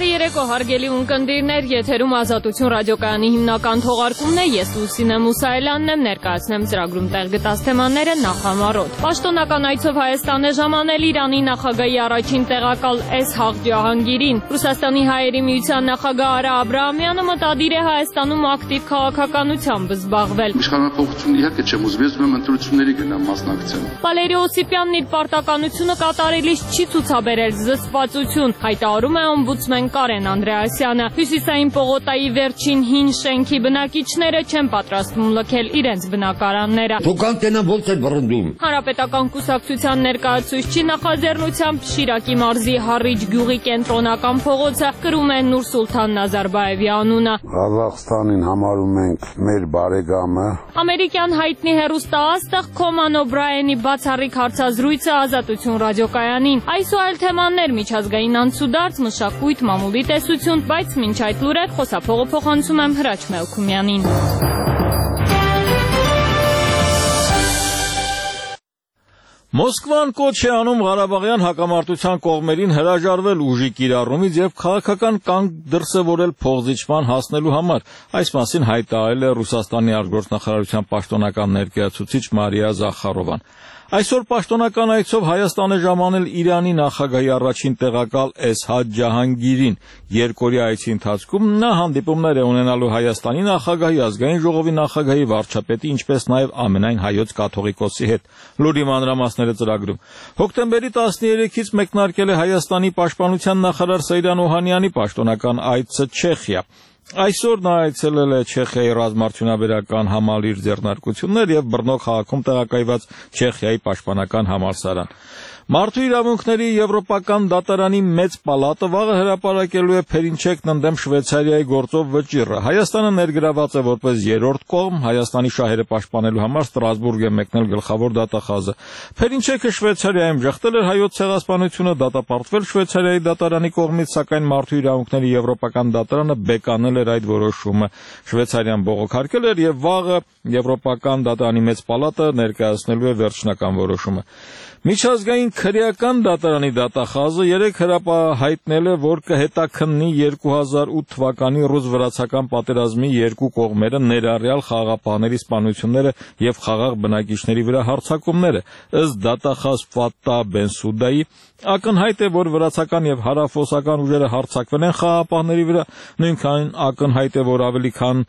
Բարի երեկո հարգելի ունկնդիրներ, եթերում Ազատություն ռադիոկայանի հիմնական թողարկումն է, ես Լուսինե Մուսայելյանն եմ, ներկայացնեմ ծրագրում տեղ գտած թեմաները նախամարոտ։ Պաշտոնական այցով Հայաստան է ժամանել Իրանի նախագահի առաջին տեղակալ Էսհաղ Ջահանգիրին։ Ռուսաստանի հայերի միության նախագահ Արա Աբրահամյանը մտադիր է Հայաստանում ակտիվ քաղաքականությամբ զբաղվել։ Իշխանապողություն իհարկե չեմ ուզում, ես ում ընտրությունների գնամ մասնակցեմ։ Վալերի Օսիպյանն իր պարտականությունը կատարելիս չի ցուցաբերել զսպվածություն, հայտարարում է օմբուդսմեն Կարեն Անդրեասյանը։ Հյուսիսային Պողոտայի վերջին հին շենքի բնակիչները չեն պատրաստվում լքել իրենց բնակարանները։ Հանրապետական կուսակցության ներկայացուցիչի նախաձեռնությամբ Շիրակի մարզի Հառիջ գյուղի կենտրոնական փողոցը կրում է Նուրսուլթան Նազարբաևի անունը։ Ղազախստանին համարում ենք մեր բարեկամը։ Ամերիկյան հայտնի հեռուստաաստղ Քոման Օբրայենի բացառիկ հարցազրույցը Ազատություն ռադիոկայանին։ Այս ու այլ թեմաներ միջազգային անցուդարձ, մշակույթ, մամուլի տեսություն, բայց մինչ այդ լուրեր խոսափողը փոխանցում եմ Հրաչ Մելքումյանին։ Մոսկվան կոչ է անում Ղարաբաղյան հակամարտության կողմերին հրաժարվել ուժի կիրառումից եւ քաղաքական կանգ դրսեւորել փոխզիջման հասնելու համար։ Այս մասին հայտարարել է Ռուսաստանի արտգործնախարարության պաշտոնական ներկայացուցիչ Մարիա Զախարովան։ Այսօր պաշտոնական այցով Հայաստան է ժամանել Իրանի նախագահի առաջին տեղակալ Էսհաղ Ջահանգիրին։ Երկօրյա այցի ընթացքում նա հանդիպումներ է ունենալու Հայաստանի նախագահի, ազգային ժողովի նախագահի, վարչապետի, ինչպես նաև ամենայն հայոց կաթողիկոսի հետ։ Լուրի մանրամասները ծրագրում։ Հոկտեմբերի 13-ից մեկնարկել է Հայաստանի պաշտպանության նախարար Սեյրան Օհանյանի պաշտոնական այցը Չեխիա։ Այսօր նա այցելել է Չեխիայի ռազմարդյունաբերական համալիր ձեռնարկություններ եւ Բռնո քաղաքում տեղակայված Չեխիայի պաշտպանական համալսարան։ Մարդու իրավունքների եվրոպական դատարանի մեծ պալատը վաղը հրապարակելու է Փերինչեկն ընդդեմ Շվեյցարիայի գործով վճիռը։ Հայաստանը ներգրաված է որպես երրորդ կողմ, Հայաստանի շահերը պաշտպանելու համար Ստրասբուրգ է մեկնել գլխավոր դատախազը։ Փերինչեկը Շվեյցարիայում ժխտել էր հայոց ցեղասպանությունը, դատապարտվել Շվեյցարիայի դատարանի կողմից, սակայն Մարդու իրավունքների եվրոպական դատարանը բեկանել էր այդ որոշումը։ Շվեյցարիան բողոքարկել էր եւ վաղը եվրոպական դատարանի մեծ պալատը ներկայացնելու է վերջնական որոշումը։ Միջազգային քրեական դատարանի դատախազը երեկ հայտնել է, որ կհետաքննի 2008 թվականի ռուս-վրացական պատերազմի երկու կողմերը, ներառյալ խաղաղապահների սպանությունները եւ խաղաղ բնակիչների վրա հարձակումները։ Ըստ դատախազ Ֆաթա Բենսուդայի, ակնհայտ է, որ վրացական եւ հարավոսական ուժերը հարձակվել են խաղաղապահների վրա, նույնքան ակնհայտ է, որ ավելի քան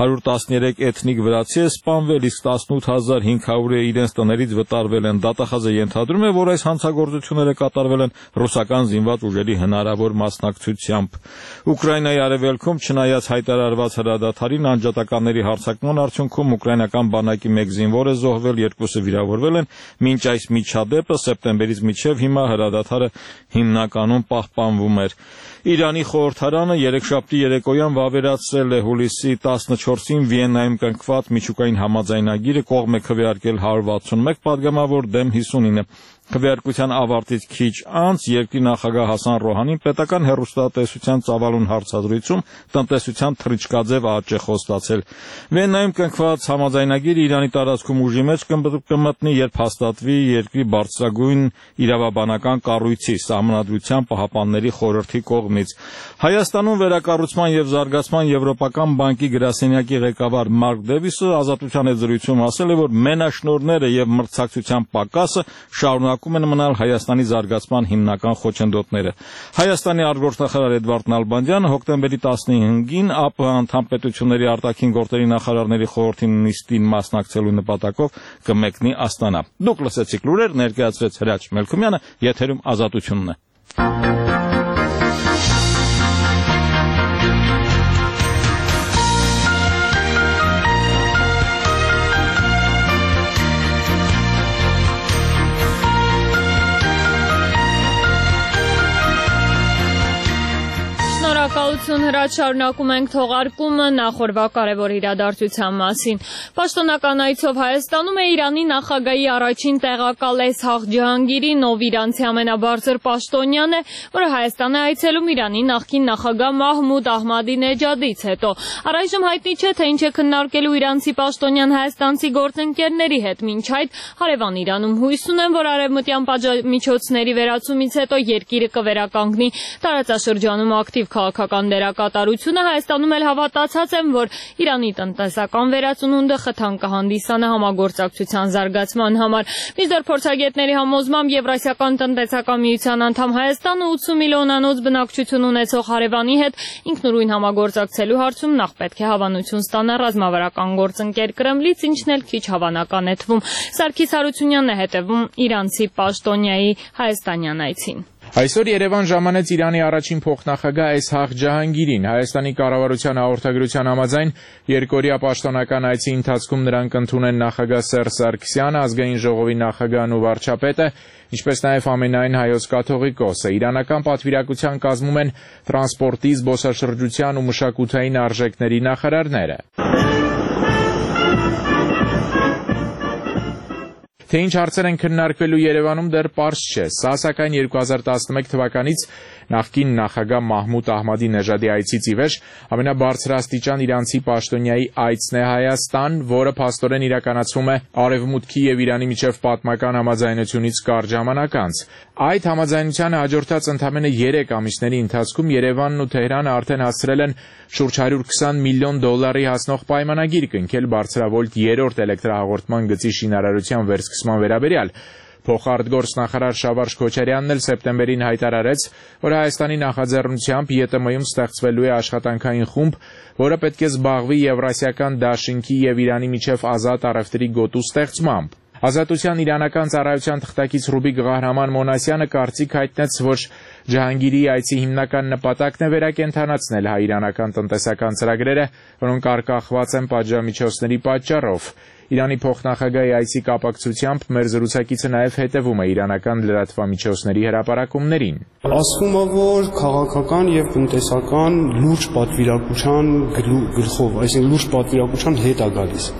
113 էթնիկ վրացի է սպանվել, իսկ 18500-ը իրենց տներից վտարվել են։ Դատախազը ենթադրում է, որ այս հանցագործությունները կատարվել են ռուսական զինված ուժերի հնարավոր մասնակցությամբ։ Ուկրաինայի արևելքում, չնայած հայտարարված հրադադարին, անջատականների հարձակման արդյունքում ուկրաինական բանակի մեկ զինվոր է զոհվել, երկուսը վիրավորվել են։ Մինչ այս միջադեպը սեպտեմբերից մինչև հիմա հրադադարը հիմնականում պահպանվում էր։ Իրանի խորհրդարանը երեքշաբթի երեկոյան վավերացրել է հուլիսի 14-ին Վիեննայում կնքված միջուկային համաձայնագիրը, կողմ է քվեարկել 161 պատգամավոր դեմ 59։ Քվեարկության ավարտից քիչ անց երկրի նախագահ Հասան Ռոհանին պետական հեռուստատեսության ծավալուն հարցազրույցում տնտեսության թռիչքաձև աճ է խոստացել։ Վիեննայում կնքված համաձայնագիրը Իրանի տարածքում ուժի մեջ կմտնի, երբ հաստատվի երկրի բարձրագույն իրավաբանական կառույցի Սահմանադրության պահապանների խորհրդի կողմից։ Հայաստանում վերակառուցման եւ զարգացման եվրոպական բանկի գրասենյակի ղեկավար Մարկ Դեվիսը Ազատության հետ զրույցում ասել է, որ մենաշնորհները եւ մրցակցության պակասը շարունակում են մնալ Հայաստանի զարգացման հիմնական խոչընդոտները։ Հայաստանի արտգործնախարար Էդվարդ Նալբանդյանը հոկտեմբերի 15-ին ԱՊՀ անդամ պետությունների արտաքին գործերի նախարարների խորհրդի նիստին մասնակցելու նպատակով կմեկնի Աստանա։ Դուք լսեցիք լուրեր, ներկայացրեց Հրաչ Մելքումյանը, եթերում Ազատությունն է։ Բարություն հրաչ շարունակում ենք թողարկումը նախորդ կարևոր իրադարձության մասին։ Պաշտոնական այցով Հայաստանում է Իրանի նախագահի առաջին տեղակալ Էսհաղ Ջահանգիրին, ով իրանցի ամենաբարձր պաշտոնյան է, որը Հայաստան է այցելում Իրանի նախկին նախագահ Մահմուդ Ահմադինեջադից հետո։ Առայժմ հայտնի չէ, թե ինչ է քննարկելու իրանցի պաշտոնյան հայաստանցի գործընկերների հետ։ Մինչ այդ հարևան Իրանում հույս ունեն, որ արևմտյան պատժամիջոցների վերացումից հետո երկիրը կվերականգնի տարածաշրջանում ակտիվ քաղաքական դերակատարությունը։ Հայաստանում էլ հավատացած են, որ Իրանի տնտեսական վերածնունդը խթան կհանդիսանա համագործակցության զարգացման համար։ Մինչդեռ փորձագետների համոզմամբ Եվրասիական տնտեսական միության անդամ Հայաստանը 80 միլիոնանոց բնակչություն ունեցող հարևանի հետ ինքնուրույն համագործակցելու հարցում նախ պետք է հավանություն ստանա ռազմավարական գործընկեր Կրեմլից, ինչն էլ քիչ հավանական է թվում։ Սարգիս Հարությունյանն է հետևում իրանցի պաշտոնյայի հայաստանյան այցին։ Այսօր Երևան ժամանեց Իրանի առաջին փոխնախագահ Էսհաղ Ջահանգիրին։ Հայաստանի կառավարության հաղորդագրության համաձայն երկօրյա պաշտոնական այցի ընթացքում նրան կընդունեն նախագահ Սերժ Սարգսյանը, ազգային ժողովի նախագահն ու վարչապետը, ինչպես նաև ամենայն հայոց կաթողիկոսը։ Իրանական պատվիրակության կազմում են տրանսպորտի, զբոսաշրջության ու մշակութային արժեքների նախարարները։ Թե ինչ հարցեր են քննարկվելու Երևանում դեռ պարզ չէ։ Սա սակայն 2011 թվականից նախկին նախագահ Մահմուդ Ահմադինեջադի այցից ի վեր ամենաբարձրաստիճան իրանցի պաշտոնյայի այցն է Հայաստան, որը փաստորեն իրականացվում է Արևմուտքի եւ Իրանի միջև պատմական համաձայնությունից կարճ ժամանակ անց։ Այդ համաձայնությանը հաջորդած ընդամենը 3 ամիսների ընթացքում Երևանն ու Թեհրանը արդեն հասցրել են շուրջ $120 միլիոն հասնող պայմանագիր կնքել բարձրավոլտ 3-րդ էլեկտրահաղորդման գծի շինարարության վերսկսման վերաբերյալ։ Փոխարտգործնախարար Շավարժ Քոչարյանն էլ սեպտեմբերին հայտարարեց, որ Հայաստանի նախաձեռնությամբ ԵՏՄ-ում ստեղծվելու է աշխատանքային խումբ, որը պետք է զբաղվի Եվրասիական դաշինքի եւ Իրանի միջև ազատ առևտրի գոտու ստեղծմամբ։ Ազատության իրանական ծառայության թղթակից Ռուբիկ Ղահրաման Մոնասյանը կարծիք հայտնեց, որ Ջահանգիրի այցի հիմնական նպատակն է վերակենդանացնել հայ-իրանական տնտեսական ծրագրերը, որոնք արկախված են պատժամիջոցների պատճառով։ Իրանի փոխնախագահի այցի կապակցությամբ մեր զրուցակիցը նաև հետևում է իրանական լրատվամիջոցների հրապարակումներին։ Ասվում է, որ քաղաքական եւ տնտեսական լուրջ պատվիրակության գլխով, այսինքն լուրջ պատվիրակության հետ է գալիս։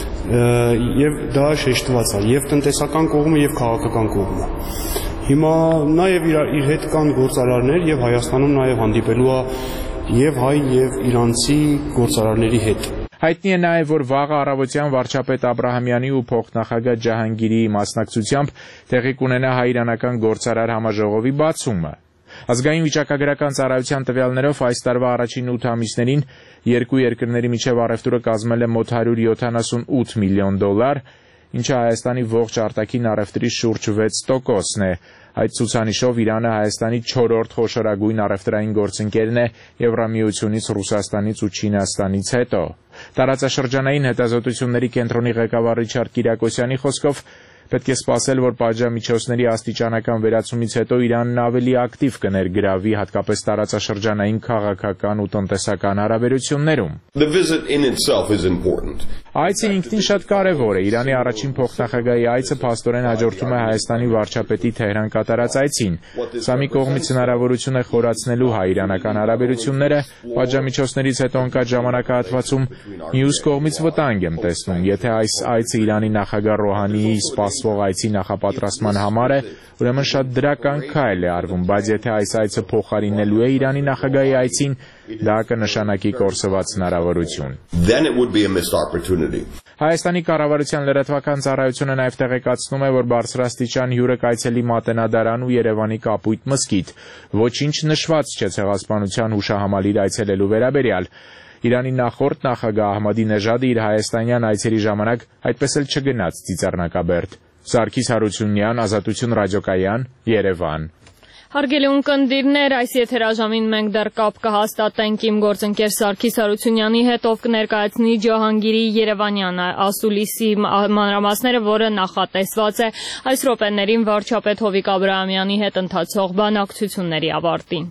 Եվ դա շեշտված է եւ տնտեսական կողմը եւ քաղաքական կողմը։ Հիմա նաեւ իր հետ կան գործարարներ եւ Հայաստանում նաեւ հանդիպելու է եւ հայ եւ իրանցի գործարարների հետ։ Հայտնի է նաև, որ վաղը առավոտյան վարչապետ Աբրահամյանի ու փոխնախագահ Ջահանգիրի մասնակցությամբ տեղի կունենա հայ-իրանական գործարար համաժողովի բացումը։ Ազգային վիճակագրական ծառայության տվյալներով այս տարվա առաջին 8 ամիսներին երկու երկրների միջև առևտուրը կազմել է մոտ $178 միլիոն, ինչը Հայաստանի ողջ արտաքին առևտրի շուրջ 6%-ն է։ Այդ ցուցանիշով Իրանը Հայաստանի 4-րդ խոշորագույն առևտրային գործընկերն է Եվրամիությունից, Ռուսաստանից ու Չինաստանից հետո։ Տարածաշրջանային հետազոտությունների կենտրոնի ղեկավար Ռիչարդ Կիրակոսյանի խոսքով պետք է սպասել, որ պատժամիջոցների աստիճանական վերացումից հետո Իրանն ավելի ակտիվ կներգրավի հատկապես տարածաշրջանային քաղաքական ու տնտեսական հարաբերություններում։ Այցը ինքնին շատ կարևոր է։ Իրանի առաջին փոխնախագահի այցը փաստորեն հաջորդում է Հայաստանի վարչապետի Թեհրան կատարած այցին։ Սա մի կողմից հնարավորություն է խորացնելու հայ-իրանական հարաբերությունները, պատժամիջոցներից հետո ընկած ժամանակահատվածում, մյուս կողմից վտանգ եմ տեսնում, եթե այս այցը Իրանի նախագահ Ռոհանիի սպասվող այցի նախապատրաստման համար է, ուրեմն շատ դրական քայլ է արվում, բայց եթե այս այցը փոխարինելու է Իրանի նախագահի այցին, դա կնշանակի կորսված հնարավորություն։ Հայաստանի կառավարության լրատվական ծառայությունը նաև տեղեկացնում է, որ բարձրաստիճան հյուրը կայցելի Մատենադարան ու Երևանի Կապույտ մզկիթ, ոչինչ նշված չէ ցեղասպանության հուշահամալիր այցելելու վերաբերյալ։ Իրանի նախորդ նախագահ Ահմադինեջադը իր հայաստանյան այցերի ժամանակ այդպես էլ չգնաց Ծիծեռնակաբերդ։ Սարգիս Հարությունյան, Ազատություն ռադիոկայան, Երևան։ Հարգելի ունկնդիրներ, այս եթերաժամին մենք դեռ կապ կհաստատենք իմ գործընկեր Սարգիս Հարությունյանի հետ, ով կներկայացնի Ջահանգիրի Երևանյան ասուլիսի մանրամասները, որը նախատեսված է այս րոպեներին վարչապետ Հովիկ Աբրահամյանի հետ ընթացող բանակցությունների ավարտին։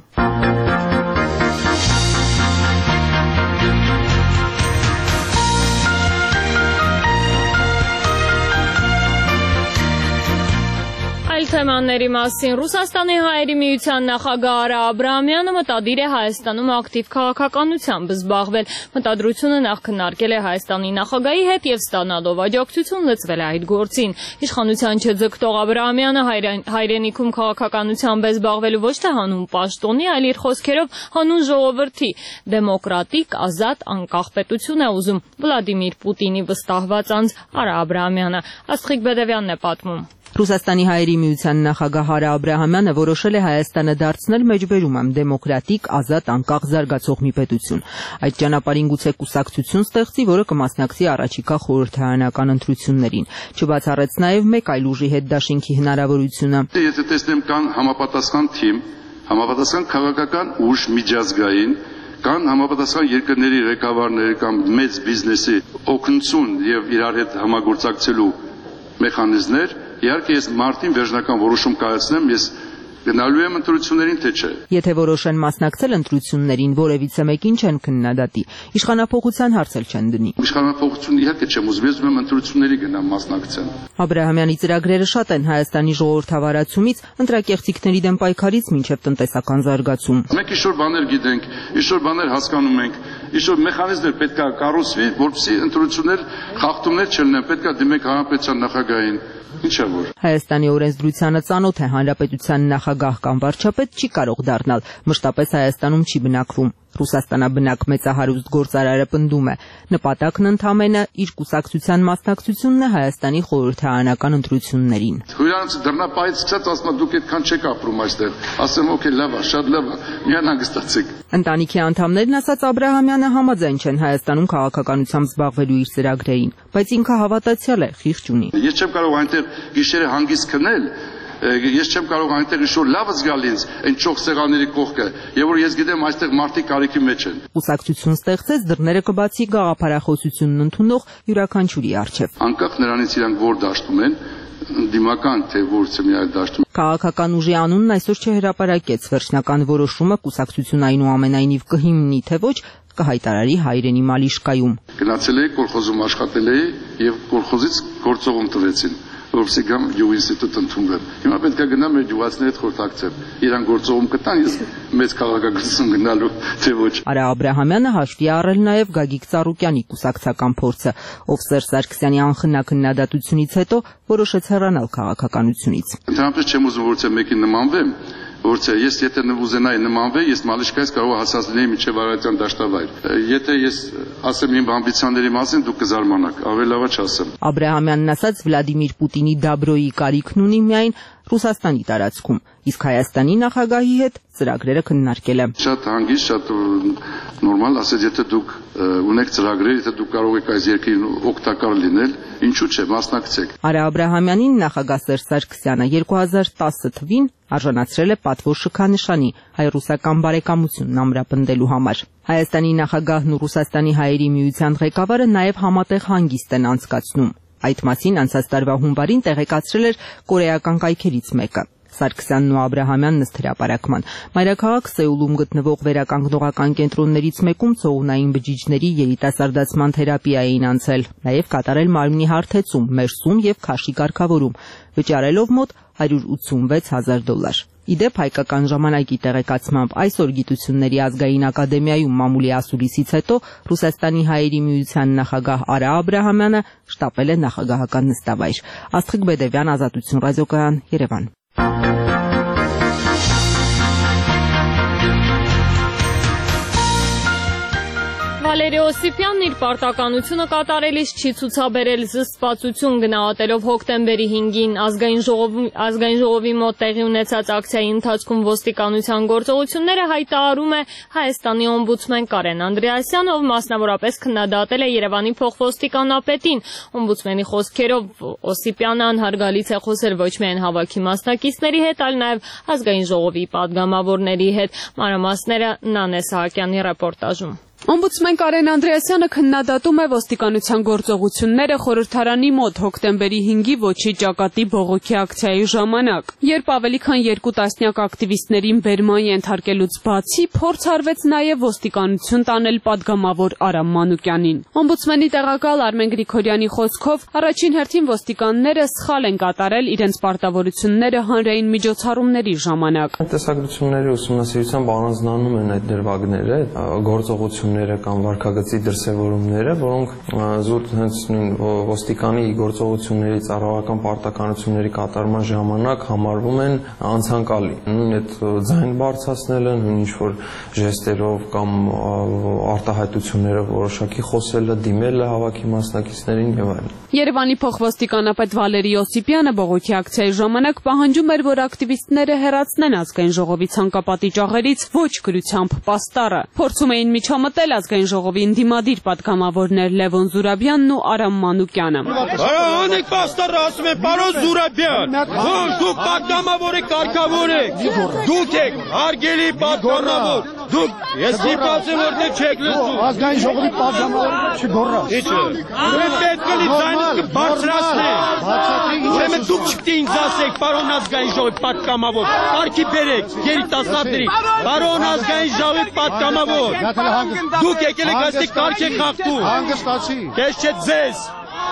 Այլ թեմաների մասին Ռուսաստանի հայերի միության նախագահ Արա Աբրահամյանը մտադիր է Հայաստանում ակտիվ քաղաքականությամբ զբաղվել։ Մտադրությունը նախ քննարկել է Հայաստանի նախագահի հետ եւ ստանալով աջակցություն լծվել է այդ գործին։ Իշխանության չձգտող Աբրահամյանը հայրենիքում քաղաքականությամբ է զբաղվելու ոչ թե հանուն պաշտոնի, այլ իր խոսքերով հանուն ժողովրդի դեմոկրատիկ, ազատ, անկախ պետություն է ուզում Վլադիմիր Պուտինի վստահված անձ Արա Աբրահամյանը։ Աստղիկ Բեդևյանն է պատմում։ Ռուսաստանի հայերի միության նախագահ Արա Աբրահամյանը որոշել է Հայաստանը դարձնել մեջբերում դեմոկրատիկ, ազատ, անկախ զարգացող մի պետություն։ Այդ ճանապարհին գուցե կուսակցություն ստեղծի, որը կմասնակցի առաջիկա խորհրդարանական ընտրություններին։ Չբացառեց նաև մեկ այլ ուժի հետ դաշինքի հնարավորությունը։ Եթե տեսնեմ կան համապատասխան թիմ, համապատասխան քաղաքական ուժ միջազգային, կան համապատասխան երկրների ղեկավարներ կամ մեծ բիզնեսի օգնություն եւ իրար հետ համագործակցելու մեխանիզմներ, իհարկե ես մարտին վերջնական որոշում կայացնեմ, ես գնալու եմ ընտրություններին, թե չէ։ Եթե որոշեն մասնակցել ընտրություններին, որևիցե մեկին չեն քննադատի, իշխանափոխության հարցել չեն դնի։ Իշխանափոխություն իհարկե չեմ ուզում, ես ուզում եմ ընտրությունների գնամ մասնակցեմ։ Աբրահամյանի ծրագրերը շատ են Հայաստանի ժողովրդավարացումից, ընտրակեղծիքների դեմ պայքարից մինչև տնտեսական զարգացում։ Մենք ինչ-որ բաներ գիտենք, ինչ-որ բաներ հասկանում ենք, ինչ-որ մեխանիզմներ պետք է կառուցվի, որպեսզի ընտրություններ խախտումներ չլինեն, պետք է դիմենք հանրապետության նախագահին։ Ինչա որ Հայաստանի օրենսդրությանը ծանոթ է հանրապետության նախագահ կամ վարչապետ չի կարող դառնալ, մշտապես Հայաստանում չի բնակվում։ Ռուսաստանաբնակ մեծահարուստ գործարարը պնդում է, նպատակն ընդամենը իր կուսակցության մասնակցությունն է Հայաստանի խորհրդարանական ընտրություններին։ Հյուրանոցը դռնապայից սկսած ասում է դուք այդքան չեք ապրում այստեղ։ Ասեմ օքեյ, լավ է, շատ լավ է, միայն հանգստացեք։ Ընտանիքի անդամներն ասաց Աբրահամյանը համաձայն չեն Հայաստանում քաղաքականությամբ զբաղվելու իր ծրագրերին, բայց ինքը հավատացյալ է, խիղճ ունի։ Ես չեմ կարող այնտեղ գիշերը հանգիստ քնել, ես չեմ կարող այնտեղ ինչ-որ լավը զգալ ինձ այն ճոխ սեղանների կողքը, եւ որ ես գիտեմ այստեղ մարդիկ կարիքի մեջ են։ Կուսակցություն ստեղծեց, դռները կբացի գաղափարախոսությունն ընդունող յուրաքանչյուրի առջև։ Անկախ նրանից իրանք որ դաշտում են, դիմական թե որցը մի այլ դաշտում։ Քաղաքական ուժի անունն այսօր չհրապարակեց, վերջնական որոշումը կուսակցություն այնուամենայնիվ կհիմնի թե ոչ, կհայտարարի հայրենի Մալիշկայում։ Գնացել էի կոլխոզում աշխատել էի եւ կոլխոզից գործողում տվեցին, որովհետեւ գամ յուղ ինստիտուտ ընդունվեմ։ Հիմա պետք է գնամ մեր յուղացիների հետ խորհրդակցեմ։ Իրան գործողում կտան, ես մեծ քաղաքականություն գնալու թե ոչ։ Արա Աբրահամյանը հաշվի առել նաև Գագիկ Ծառուկյանի կուսակցական փորձը, ով Սերժ Սարգսյանի անխնա քննադատությունից հետո որոշեց հեռանալ քաղաքականությունից։ Ընդհանրապես չեմ ուզում որցե մեկին նմանվեմ, որցե ես եթե ուզենայի նմանվել, ես Մալիշկայից կարող հասած լինեի մինչև Արարատյան դաշտավայր։ Եթե ես ասեմ իմ ամբիցիաների մասին, դուք կզարմանաք, ավելի լավ է չասեմ։ Աբրահամյանն ասաց Վլադիմիր Պուտինի դաբրոյի կարիքն ունի միայն Ռուսաստանի տարածքում, իսկ Հայաստանի նախագահի հետ ծրագրերը քննարկել է։ Շատ հանգիստ, շատ նորմալ, ասած եթե դուք ունեք ծրագրեր, եթե դուք կարող եք այս երկրին օգտակար լինել, ինչու՞ չէ, մասնակցեք։ Արա Աբրահամյանին նախագահ Սերժ Սարգսյանը 2010 թվականին արժանացրել է պատվո շքանշանի հայ-ռուսական բարեկամությունն ամրապնդելու համար։ Հայաստանի նախագահն ու Ռուսաստանի հայերի միության ղեկավարը նաև համատեղ հանգիստ են անցկացնում։ Այդ մասին անցած տարվա հունվարին տեղեկացրել էր կորեական կայքերից մեկը։ Սարգսյանն ու Աբրահամյանն ըստ հրապարակման մայրաքաղաք Սեուլում գտնվող վերականգնողական կենտրոններից մեկում ցողունային բջիջների երիտասարդացման թերապիա էին անցել, նաև կատարել մարմնի հարթեցում, մերսում եւ քաշի կարգավորում, վճարելով մոտ $186,000։ Իդեպ հայկական ժամանակի տեղեկացմամբ այսօր Գիտությունների ազգային ակադեմիայում մամուլի ասուլիսից հետո Ռուսաստանի հայերի միության նախագահ Արա Աբրահամյանը շտապել է նախագահական նստավայր։ Աստղիկ Բեդևյան, Ազատություն ռադիոկայան, Երևան։ Վալերի Օսիպյանն իր պարտականությունը կատարելիս չի ցուցաբերել զսպվածություն գնահատելով հոկտեմբերի 5-ին ազգային ժողովի մոտ տեղի ունեցած ակցիայի ընթացքում ոստիկանության գործողությունները հայտարարում է Հայաստանի օմբուդսմեն Կարեն Անդրեասյանը, ով մասնավորապես քննադատել է Երևանի փոխոստիկանապետին։ Օմբուդսմենի խոսքերով Օսիպյանը անհարգալից է խոսել ոչ միայն հավաքի մասնակիցների հետ, այլ նաև ազգային ժողովի падգամավորների հետ։ Մանրամասները Նանե Սահակյանի ռեպորտաժում։ Օմբուդսմեն Կարեն Անդրեասյանը քննադատում է ոստիկանության գործողությունները խորհրդարանի մոտ հոկտեմբերի 5-ի ոչի ճակատի բողոքի ակցիայի ժամանակ, երբ ավելի քան 2 տասնյակ ակտիվիստներին բերման ենթարկելուց բացի փորձ արվեց նաև ոստիկանություն տանել падգամավոր Արամ Մանուկյանին։ Օմբուդսմենի տեղակալ Արմեն Գրիգորյանի խոսքով առաջին հերթին ոստիկանները սխալ են կատարել իրենց պարտավորությունները հանրային միջոցառումների ժամանակ։ Տեսակցությունների ուսումնասիրությամբ առանձնանում են այդ դրվագները, գործողությունները կամ վարքագծի դրսևորումները, որոնք զուտ հենց ոստիկանի գործողությունների ծառայական պարտականությունների կատարման ժամանակ համարվում են անցանկալի։ Նույն այդ ձայն բարձրացնելը, նույն ինչ-որ ժեստերով կամ արտահայտություններով որոշակի խոսելը, դիմելը հավաքի մասնակիցներին եւ այլն։ Երևանի փոխոստիկանապետ Վալերի Օսիպյանը բողոքի ակցիայի ժամանակ պահանջում էր, որ ակտիվիստները հեռացնեն ազգային ժողովի ցանկապատի ճաղերից ոչ գրությամբ պաստառը։ Փորձում էին միջամտել ազգային ժողովի ընդդիմադիր պատգամավորներ Լևոն Զուրաբյանն ու Արամ Մանուկյանը։ Անեք պաստառը, ասում են, պարոն Զուրաբյան, որ դուք պատգամավոր եք, կարգավոր եք, դուք եք հարգելի պատգամավոր, դուք ես դիպացեմ, որտեղ չեք լսում։ Ազգային ժողովի պատգամավորը չգոռա։ Ուրեմն պետք է ձայնը բարձրացնեք։ Ուրեմն դուք չպետք է ինձ ասեք, պարոն ազգային ժողովի պատգամավոր, կարգի բերեք երիտասարդների, պարոն ազգային ժողովի պատգամավոր։ Դուք եկել եք այստեղ կարգ եք խախտում։ Հանգստացի։ Ես չէ ձեզ։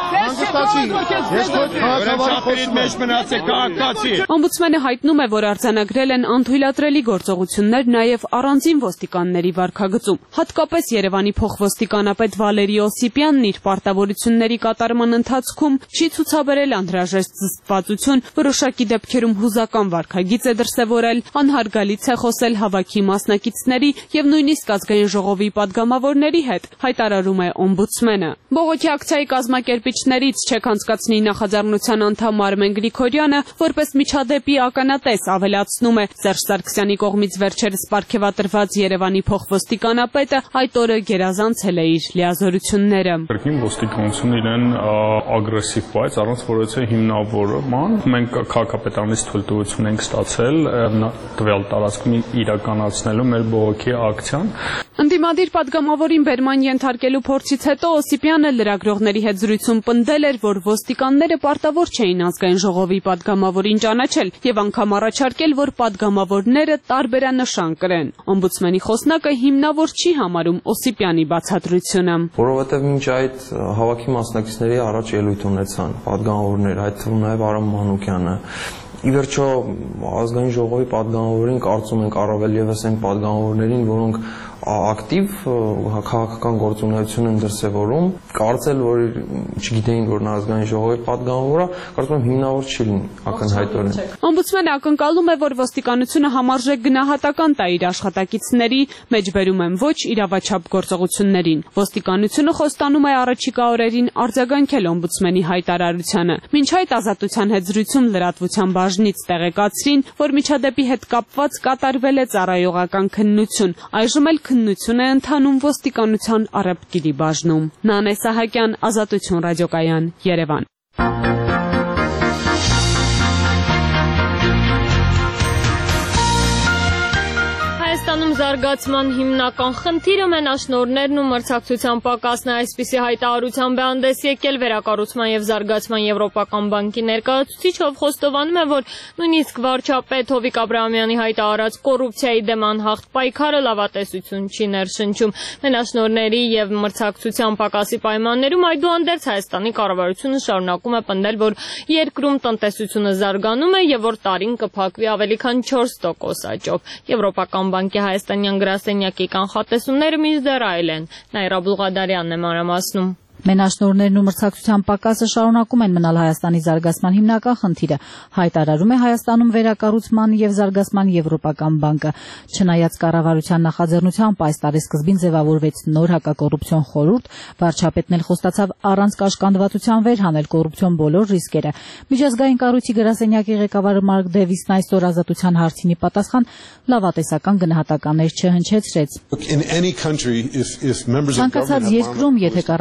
Օմբուդսմենը հայտնում է, որ արձանագրել են անթույլատրելի գործողություններ նաև առանձին ոստիկանների վարքագծում։ Հատկապես Երևանի փոխոստիկանապետ Վալերի Օսիպյանն իր պարտավորությունների կատարման ընթացքում չի ցուցաբերել անհրաժեշտ զսպվածություն, որոշակի դեպքերում հուզական վարքագիծ է դրսևորել, անհարգալից է խոսել հավաքի մասնակիցների եւ նույնիսկ ազգային ժողովի падգամավորների հետ, հայտարարում է օմբուդսմենը։ Բողոքի ակցիայի կազմակերպիչներից չեք անցկացնի նախաձեռնության անդամ Արմեն Գրիգորյանը, որպես միջադեպի ականատես ավելացնում է Սերժ Սարգսյանի կողմից վերջերս պարգևատրված Երևանի փոխոստիկանապետը այդ օրը գերազանցել է իր լիազորությունները։ Կրկին ոստիկանությունը իրեն ագրեսիվ բայց առանց որևէ հիմնավորման մենք քաղաքապետարանից թույլտվություն ենք ստացել տվյալ տարածքում իրականացնելու մեր բողոքի ակցիան։ Ընդդիմադիր падգամավորին բերման ենթարկելու փորձից հետո Օսիպյանը լրագրողների հետ զրույցում պնդել էր, որ ոստիկանները պարտավոր չէին ազգային ժողովի падգամավորին ճանաչել եւ անգամ առաջարկել, որ падգամավորները տարբերանշան կրեն։ Օմբուդսմենի խոսնակը հիմնավոր չի համարում Օսիպյանի բացատրությունը։ Որովհետեւ մինչ այդ հավաքի մասնակիցների առաջ ելույթ ունեցան падգամավորներ, այդ թվում նաեւ Արամ Մանուկյանը։ Ի վերջո ազգային ժողովի падգամավորին կարծում ենք առավել եւս այն падգամավորներին, որոնք ակտիվ քաղաքական գործունեություն են դրսևորում, կարծել, որ չգիտեին, որ նա ազգային ժողովի падգամավոր է, կարծում եմ հիմնավոր չի լինի ակնհայտորեն։ Օմբուդսմենը ակնկալում է, որ ոստիկանությունը համարժեք գնահատական տա իր աշխատակիցների, մեջբերում են ոչ իրավաչափ գործողություններին։ Ոստիկանությունը խոստանում է առաջիկա օրերին արձագանքել օմբուդսմենի հայտարարությանը։ Մինչ այդ Ազատության հետ զրույցում լրատվության բաժնից տեղեկացրին, որ միջադեպի հետ կապված կատարվել է ծառայողական քննություն։ Այժմ էլ քննություն է ընթանում ոստիկանության առևտրի բաժնում։ Նանե Սահակյան, Ազատություն ռադիոկայան, Երևան։ Հայաստանում զարգացման հիմնական խնդիրը մենաշնորհներն ու մրցակցության պակասն է, այսպիսի հայտարարությամբ է հանդես եկել Վերակառուցման եւ Զարգացման Եվրոպական բանկի ներկայացուցիչ, ով խոստովանում է, որ նույնիսկ վարչապետ Հովիկ Աբրահամյանի հայտարարած կոռուպցիայի դեմ անհաղթ պայքարը լավատեսություն չի ներշնչում։ Մենաշնորհների եւ մրցակցության պակասի պայմաններում այդուհանդերձ Հայաստանի կառավարությունը շարունակում է պնդել, որ երկրում տնտեսությունը զարգանում է եւ որ տարին կփակվի ավելի քան 4% աճով։ Եվրոպական բանկի հայաստանյան գրասենյակի կանխատեսումները մինչդեռ այլ են։ Նաիրա Բուլղադարյանն է մանրամասնում։ Մենաշնորհներն ու մրցակցության պակասը շարունակում են մնալ Հայաստանի զարգացման հիմնական խնդիրը, հայտարարում է Հայաստանում Վերակառուցման եւ Զարգացման Եվրոպական բանկը։ Չնայած կառավարության նախաձեռնությամբ այս տարի սկզբին ձևավորվեց նոր հակակոռուպցիոն խորհուրդ, վարչապետն էլ խոստացավ առանց կաշկանդվածության վերհանել կոռուպցիոն բոլոր ռիսկերը։ Միջազգային կառույցի գրասենյակի ղեկավար Մարկ Դեվիսն այսօր Ազատության հարցինի պատասխան լավատեսական գնահատականներ չհնչեցրեց։ Ցանկացած երկրում, եթե կառավարության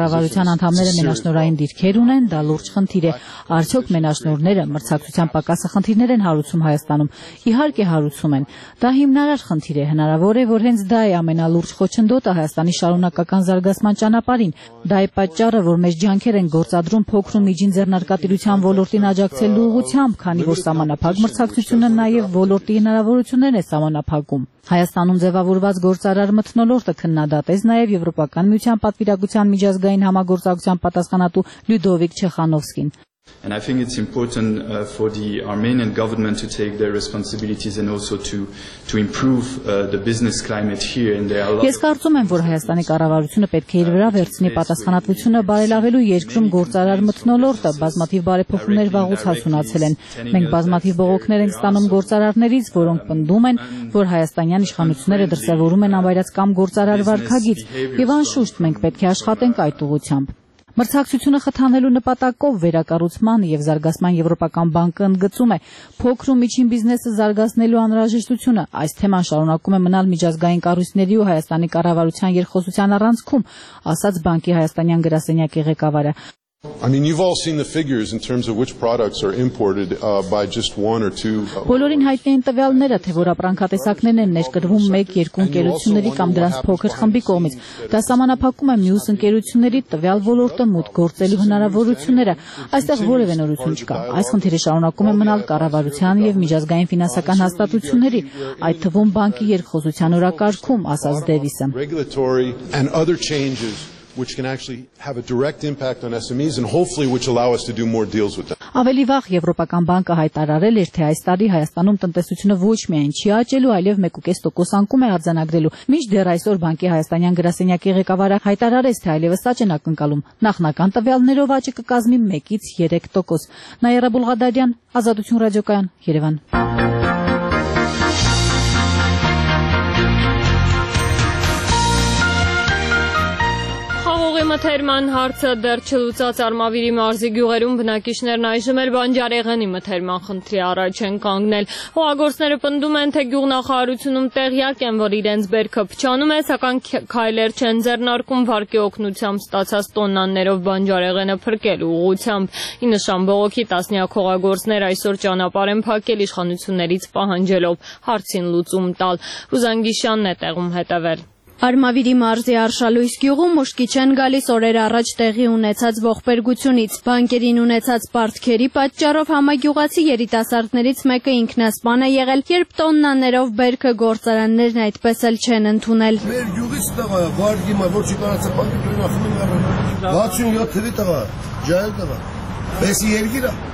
անդամները մենաշնորհային դիրքեր ունեն, դա լուրջ խնդիր է։ Արդյոք մենաշնորհները մրցակցության պակասը խնդիրներ են հարուցում Հայաստանում։ Իհարկե հարուցում են։ Դա հիմնարար խնդիր է, հնարավոր է, որ հենց դա է ամենալուրջ խոչընդոտը Հայաստանի շարունակական զարգացման ճանապարհին։ Դա է պատճառը, որ մեր ջանքեր են գործադրում փոքր ու միջին ձեռնարկատիրության ոլորտին աջակցելու ուղղությամբ, քանի որ սահմանափակ մրցակցությունը նաև ոլորտի հնարավորություններն է սահմանափակում։ Հայաստանում ձևավորված գործարար մթնոլորտը քննադատեց նաև Եվրոպական միության պատվիրակության միջազգային համագործակցության պատասխանատու Լյուդովիկ Չեխանովսկին։ And I think it's important for the Armenian government to take their responsibilities and also to improve the business climate here. And there are a lot. Ես կարծում եմ, որ Հայաստանի կառավարությունը պետք է իր վրա վերցնի պատասխանատվությունը բարելավելու երկրում գործարար մթնոլորտը, բազմաթիվ բարեփոխումներ վաղուց հասունացել են։ Մենք բազմաթիվ բողոքներ ենք ստանում գործարարներից, որոնք պնդում են, որ հայաստանյան իշխանությունները դրսևորում են անվայրացկամ գործարար վարքագիծ, եւ անշուշտ մենք պետք է աշխատենք այդ ուղղությամբ։ Մրցակցությունը խթանելու նպատակով վերակառուցման եւ զարգացման Եվրոպական բանկը ընդգծում է փոքր ու միջին բիզնեսը զարգացնելու անհրաժեշտությունը։ Այս թեման շարունակում է մնալ միջազգային կառույցների ու Հայաստանի կառավարության երկխոսության առանցքում, ասաց բանկի հայաստանյան գրասենյակի ղեկավարը։ I mean, you've all seen the figures in terms of which products are imported by just one or two. Բոլորին հայտնի են տվյալները, թե որ ապրանքատեսակներն են ներկրվում 1-2 ընկերությունների կամ դրանց փոքր խմբի կողմից։ Դա սահմանափակում է մյուս ընկերությունների տվյալ ոլորտը մուտք գործելու հնարավորությունները։ Այստեղ որևէ նորություն չկա։ Այս խնդիրը շարունակում է մնալ կառավարության եւ միջազգային ֆինանսական հաստատությունների, այդ թվում բանկի երկխոսության օրակարգում, ասաց Դեվիսը. Which can actually have a direct impact on SMEs and hopefully which allow us to do more deals with them. Ավելի վաղ Եվրոպական բանկը հայտարարել էր, թե այս տարի Հայաստանում տնտեսությունը ոչ միայն չի աճելու, այլև 1.5% անկում է արձանագրելու։ Մինչդեռ այսօր բանկի հայաստանյան գրասենյակի ղեկավարը հայտարարեց, թե այլևս աճ են ակնկալում։ Նախնական տվյալներով աճը կկազմի 1-ից 3%։ Նաիրա Բուլղադարյան, Ազատություն ռադիոկայան, Երևան։ Մթերման հարցը դեռ չլուծած Արմավիրի մարզի գյուղերում բնակիչներն այժմ էլ բանջարեղենի մթերման խնդրի առաջ են կանգնել։ Հողագործները պնդում են, թե գյուղնախարարությունում տեղյակ են, որ իրենց բերքը փչանում է, սակայն քայլեր չեն ձեռնարկում վարկի օգնությամբ ստացած տոննաներով բանջարեղենը փրկելու ուղղությամբ։ Ի նշան բողոքի տասնյակ հողագործներ այսօր ճանապարհ են փակել իշխանություններից պահանջելով հարցին լուծում տալ։ Ռուզան Գիշյանն է տեղում հետևել։ Արմավիրի մարզի Արշալույս գյուղում ուշքի չեն գալիս օրեր առաջ տեղի ունեցած ողբերգությունից։ Բանկերին ունեցած պարտքերի պատճառով համագյուղացի երիտասարդներից մեկը ինքնասպան է եղել, երբ տոննաներով բերքը գործարաններն այդպես էլ չեն ընդունել։ Մեր գյուղից տղա, վարկի մա ոչ իկանացա բանկի դրնախում են 67 թվի տղա, ջայել տղա։ Էսի երգիր է։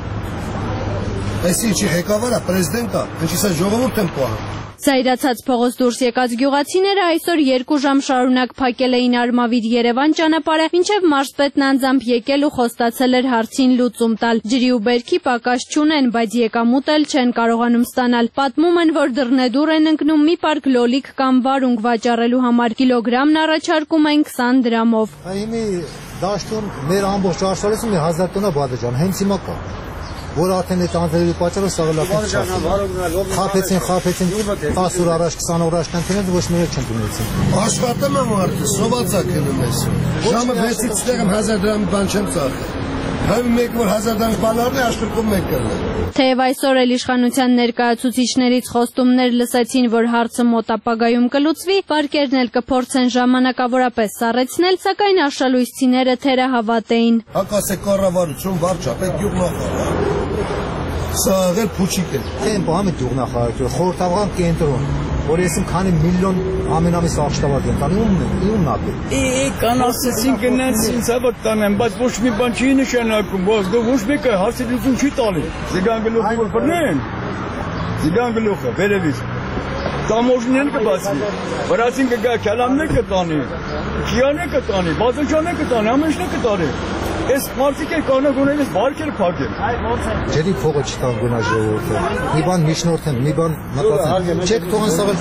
Էսի ինչի ղեկավար է, պրեզիդենտ է, ինչի սա ժողովուրդ են պահում։ Զայրացած փողոց դուրս եկած գյուղացիները այսօր 2 ժամ շարունակ փակել էին Արմավիր-Երևան ճանապարհը, մինչև մարզպետն անձամբ եկել ու խոստացել էր հարցին լուծում տալ։ Ջրի ու բերքի պակաս չունեն, բայց եկամուտ էլ չեն կարողանում ստանալ։ Պատմում են, որ դռնեդուռ են ընկնում մի պարկ լոլիկ կամ վարունգ վաճառելու համար։ Կիլոգրամն առաջարկում են 20 դրամով։ Հիմի դաշտում մեր ամբողջ Արշալույսում 1000 տոննա բադեջան, հենց հիմա կա։ Որ արդեն այդ անձրևի պատճառով սաղլակին չասում։ Խափեցին 10 օր առաջ, 20 օր առաջ կանթինել, ոչ մի չեն դունեցին։ Աշխատում եմ արդեն, սոված ակելում ես։ Ժամը 6-ից ստեղեմ 1000 դրամի բան չեմ ծախել։ Հայ մեկ որ 1000 դրամ բանալն է, աշխրկում մեկ կրնել։ Թեև այսօր էլ իշխանության ներկայացուցիչներից խոստումներ լսեցին, որ հարցը մոտ ապագայում կլուծվի, վարկերն էլ կփորձեն ժամանակավորապես սառեցնել, սակայն արշալույսցիները թերահավատ էին։ Հակասե կառավարություն, վարչապետ, գյուղնախարար։ Սա աղել փուչիկ է։ Տեմպո համի գյուղնախարարությունը, խորհրդական կենտրոն, որ եսիմ քանի միլիոն ամենամիս աղշտավակ են տանի, ումն ապի։ Կան ասեցին կնենց ինձ հավատ տանեմ, բայց ոչ մի բան չի նշանակում, ոչ մեկը հարցի լուծում չի տալի։ Զիգան գլուխը որ բռնեն, զիգան գլուխը, վերևից։ Տամոժնեն կբացի, վրացին կգա, քյալամն է կտանի, քիան է կտանի, բազնջան է կտանի, ամենշն է կտանի։ Այս մարդիկ է կանակ ունեն այս վարկեր փակել։ Ջերի փողը չտան գնա ժողովուրդը։ Մի բան միջնորդեն, մի բան մտածեն։ Չեք թողան սաղել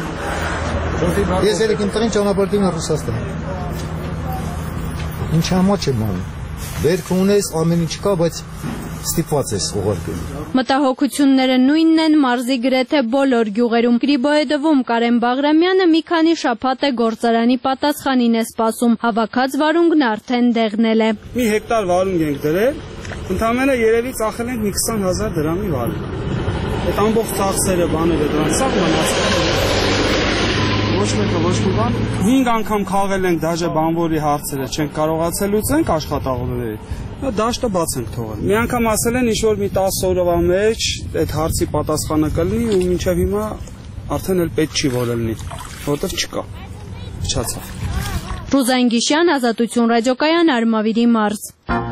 պիտան։ Ես երեք իմ տղին ճանապարհին եմ Ռուսաստան։ Ինչ համար չեմ անում։ Բերք ունես, ամեն ինչ կա, բայց ստիպված ես ուղարկել։ Մտահոգությունները նույնն են մարզի գրեթե բոլոր գյուղերում։ Գրիբոեդովում Կարեն Բաղրամյանը մի քանի շաբաթ է գործարանի պատասխանին է սպասում, հավաքած վարունգն արդեն դեղնել է։ Մի հեկտար վարունգ ենք դրել, ընդամենը երևի ծախել ենք մի 20,000 դրամի վարունգ։ Այդ ամբողջ ծախսերը, բաները դրան սաղ մնացել։ Ոչ մեկը ոչ մի բան։ 5 անգամ քաղել ենք դաժե բանվորի հարցերը, չենք կարողացել լուծենք աշխատողների։ Դաշտը բաց ենք թողել։ Մի անգամ ասել են ինչ որ մի 10 օրվա մեջ այդ հարցի պատասխանը կլինի ու մինչև հիմա արդեն էլ պետք չի որ լինի, որովհետև չկա։ Փչացավ։ Ռուզան Գիշյան, Ազատություն ռադիոկայան, Արմավիրի մարզ։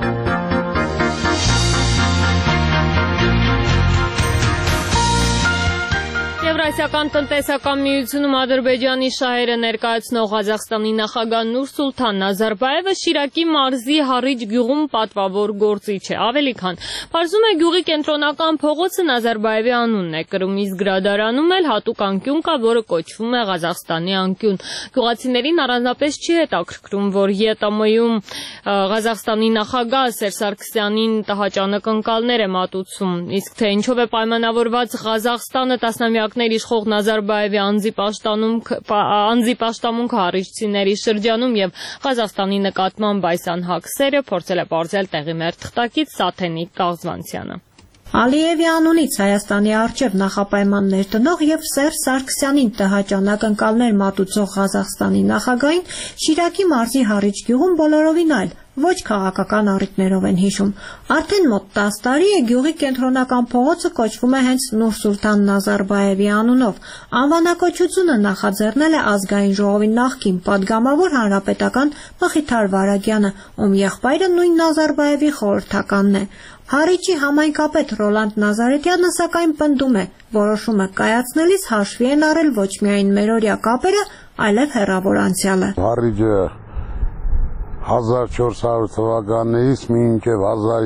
Եվրասիական տնտեսական միությունում Ադրբեջանի շահերը ներկայացնող Ղազախստանի նախագահ Նուրսուլթան Նազարբայևը Շիրակի մարզի Հառիջ գյուղում պատվավոր գործիչ է, ավելի քան պարզում է գյուղի կենտրոնական փողոցը Նազարբայևի անունն է կրում, իսկ գրադարանում էլ հատուկ անկյուն կա, որը կոչվում է Ղազախստանի անկյուն։ Գյուղացիներին առանձնապես չի հետաքրքրում, որ ԵՏՄ-ում Ղազախստանի նախագահ Սերժ Սարգսյանին տհաճանակնկալներ է մատուցում, իսկ թե ինչով է պայմանավորված Ղազախստանը տասնամյակներ իշխող Նազարբայևի անձի պաշտամունքը հարիջցիների շրջանում եւ Ղազախստանի նկատմամբ այս անհագ սերը փորձել է բարձել տեղի մեր թղթակից Սաթենիկ Կաղզվանցյանը։ Ալիևի անունից Հայաստանի առջև նախապայմաններ տնող եւ Սերժ Սարգսյանին տհաճանակնկալներ մատուցող Ղազախստանի նախագահին Շիրակի մարզի Հառիջ գյուղում բոլորովին այլ ոչ քաղաքական առիթներով են հիշում։ Արդեն մոտ 10 տարի է գյուղի կենտրոնական փողոցը կոչվում է հենց Նուրսուլթան Նազարբայևի անունով։ Անվանակոչությունը նախաձեռնել է ազգային ժողովի նախկին падգամավոր հանրապետական Մխիթար Վարագյանը, ում եղբայրը նույն Նազարբայևի խորհրդականն է։ Հառիջի համայնքապետ Ռոլանդ Նազարեթյանը սակայն պնդում է, որոշումը կայացնելիս հաշվի են առել ոչ միայն մերօրյա կապերը, այլև հեռավոր անցյալը։ Հառիջը 1400 թվականներից մինչև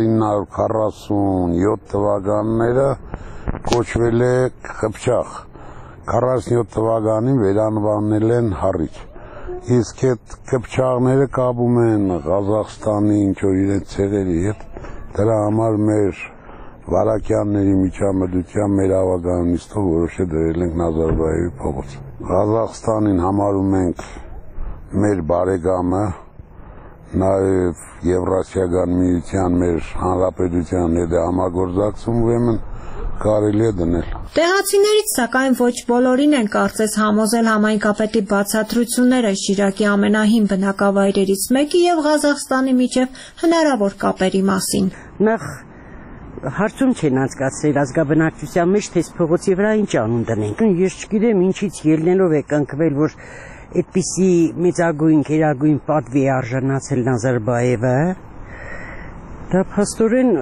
1947 թվականները կոչվել է Խփչախ։ 47 թվականին վերանվանել են Հառիջ։ Իսկ այդ Խփչաղները կապում են Ղազախստանի ինչ-որ իրենց ցեղերի հետ։ Դրա համար մեր Վարակյանների միջամտությամբ մեր ավականիստով որոշել դրել ենք Նազարբայևի փողոց։ Ղազախստանին համարում ենք մեր բարեկամը, նաև Եվրասիական միության մեր հանրապետության հետ համագործակցում ուրեմն կարելի է դնել։ Տեղացիներից սակայն ոչ բոլորին են կարծես համոզել համայնքապետի բացատրությունները Շիրակի ամենահին բնակավայրերից մեկի եւ Ղազախստանի միջև հնարավոր կապերի մասին։ Նախ հարցում չեն անցկացրել ազգաբնակչության մեջ, թե փողոցի վրա ինչ անուն դնենք։ Ես չգիտեմ ինչից ելնելով է կնքվել, որ այդպիսի մեծագույն գերագույն պատվի արժանացել Նազարբայևը։ Դա փաստորեն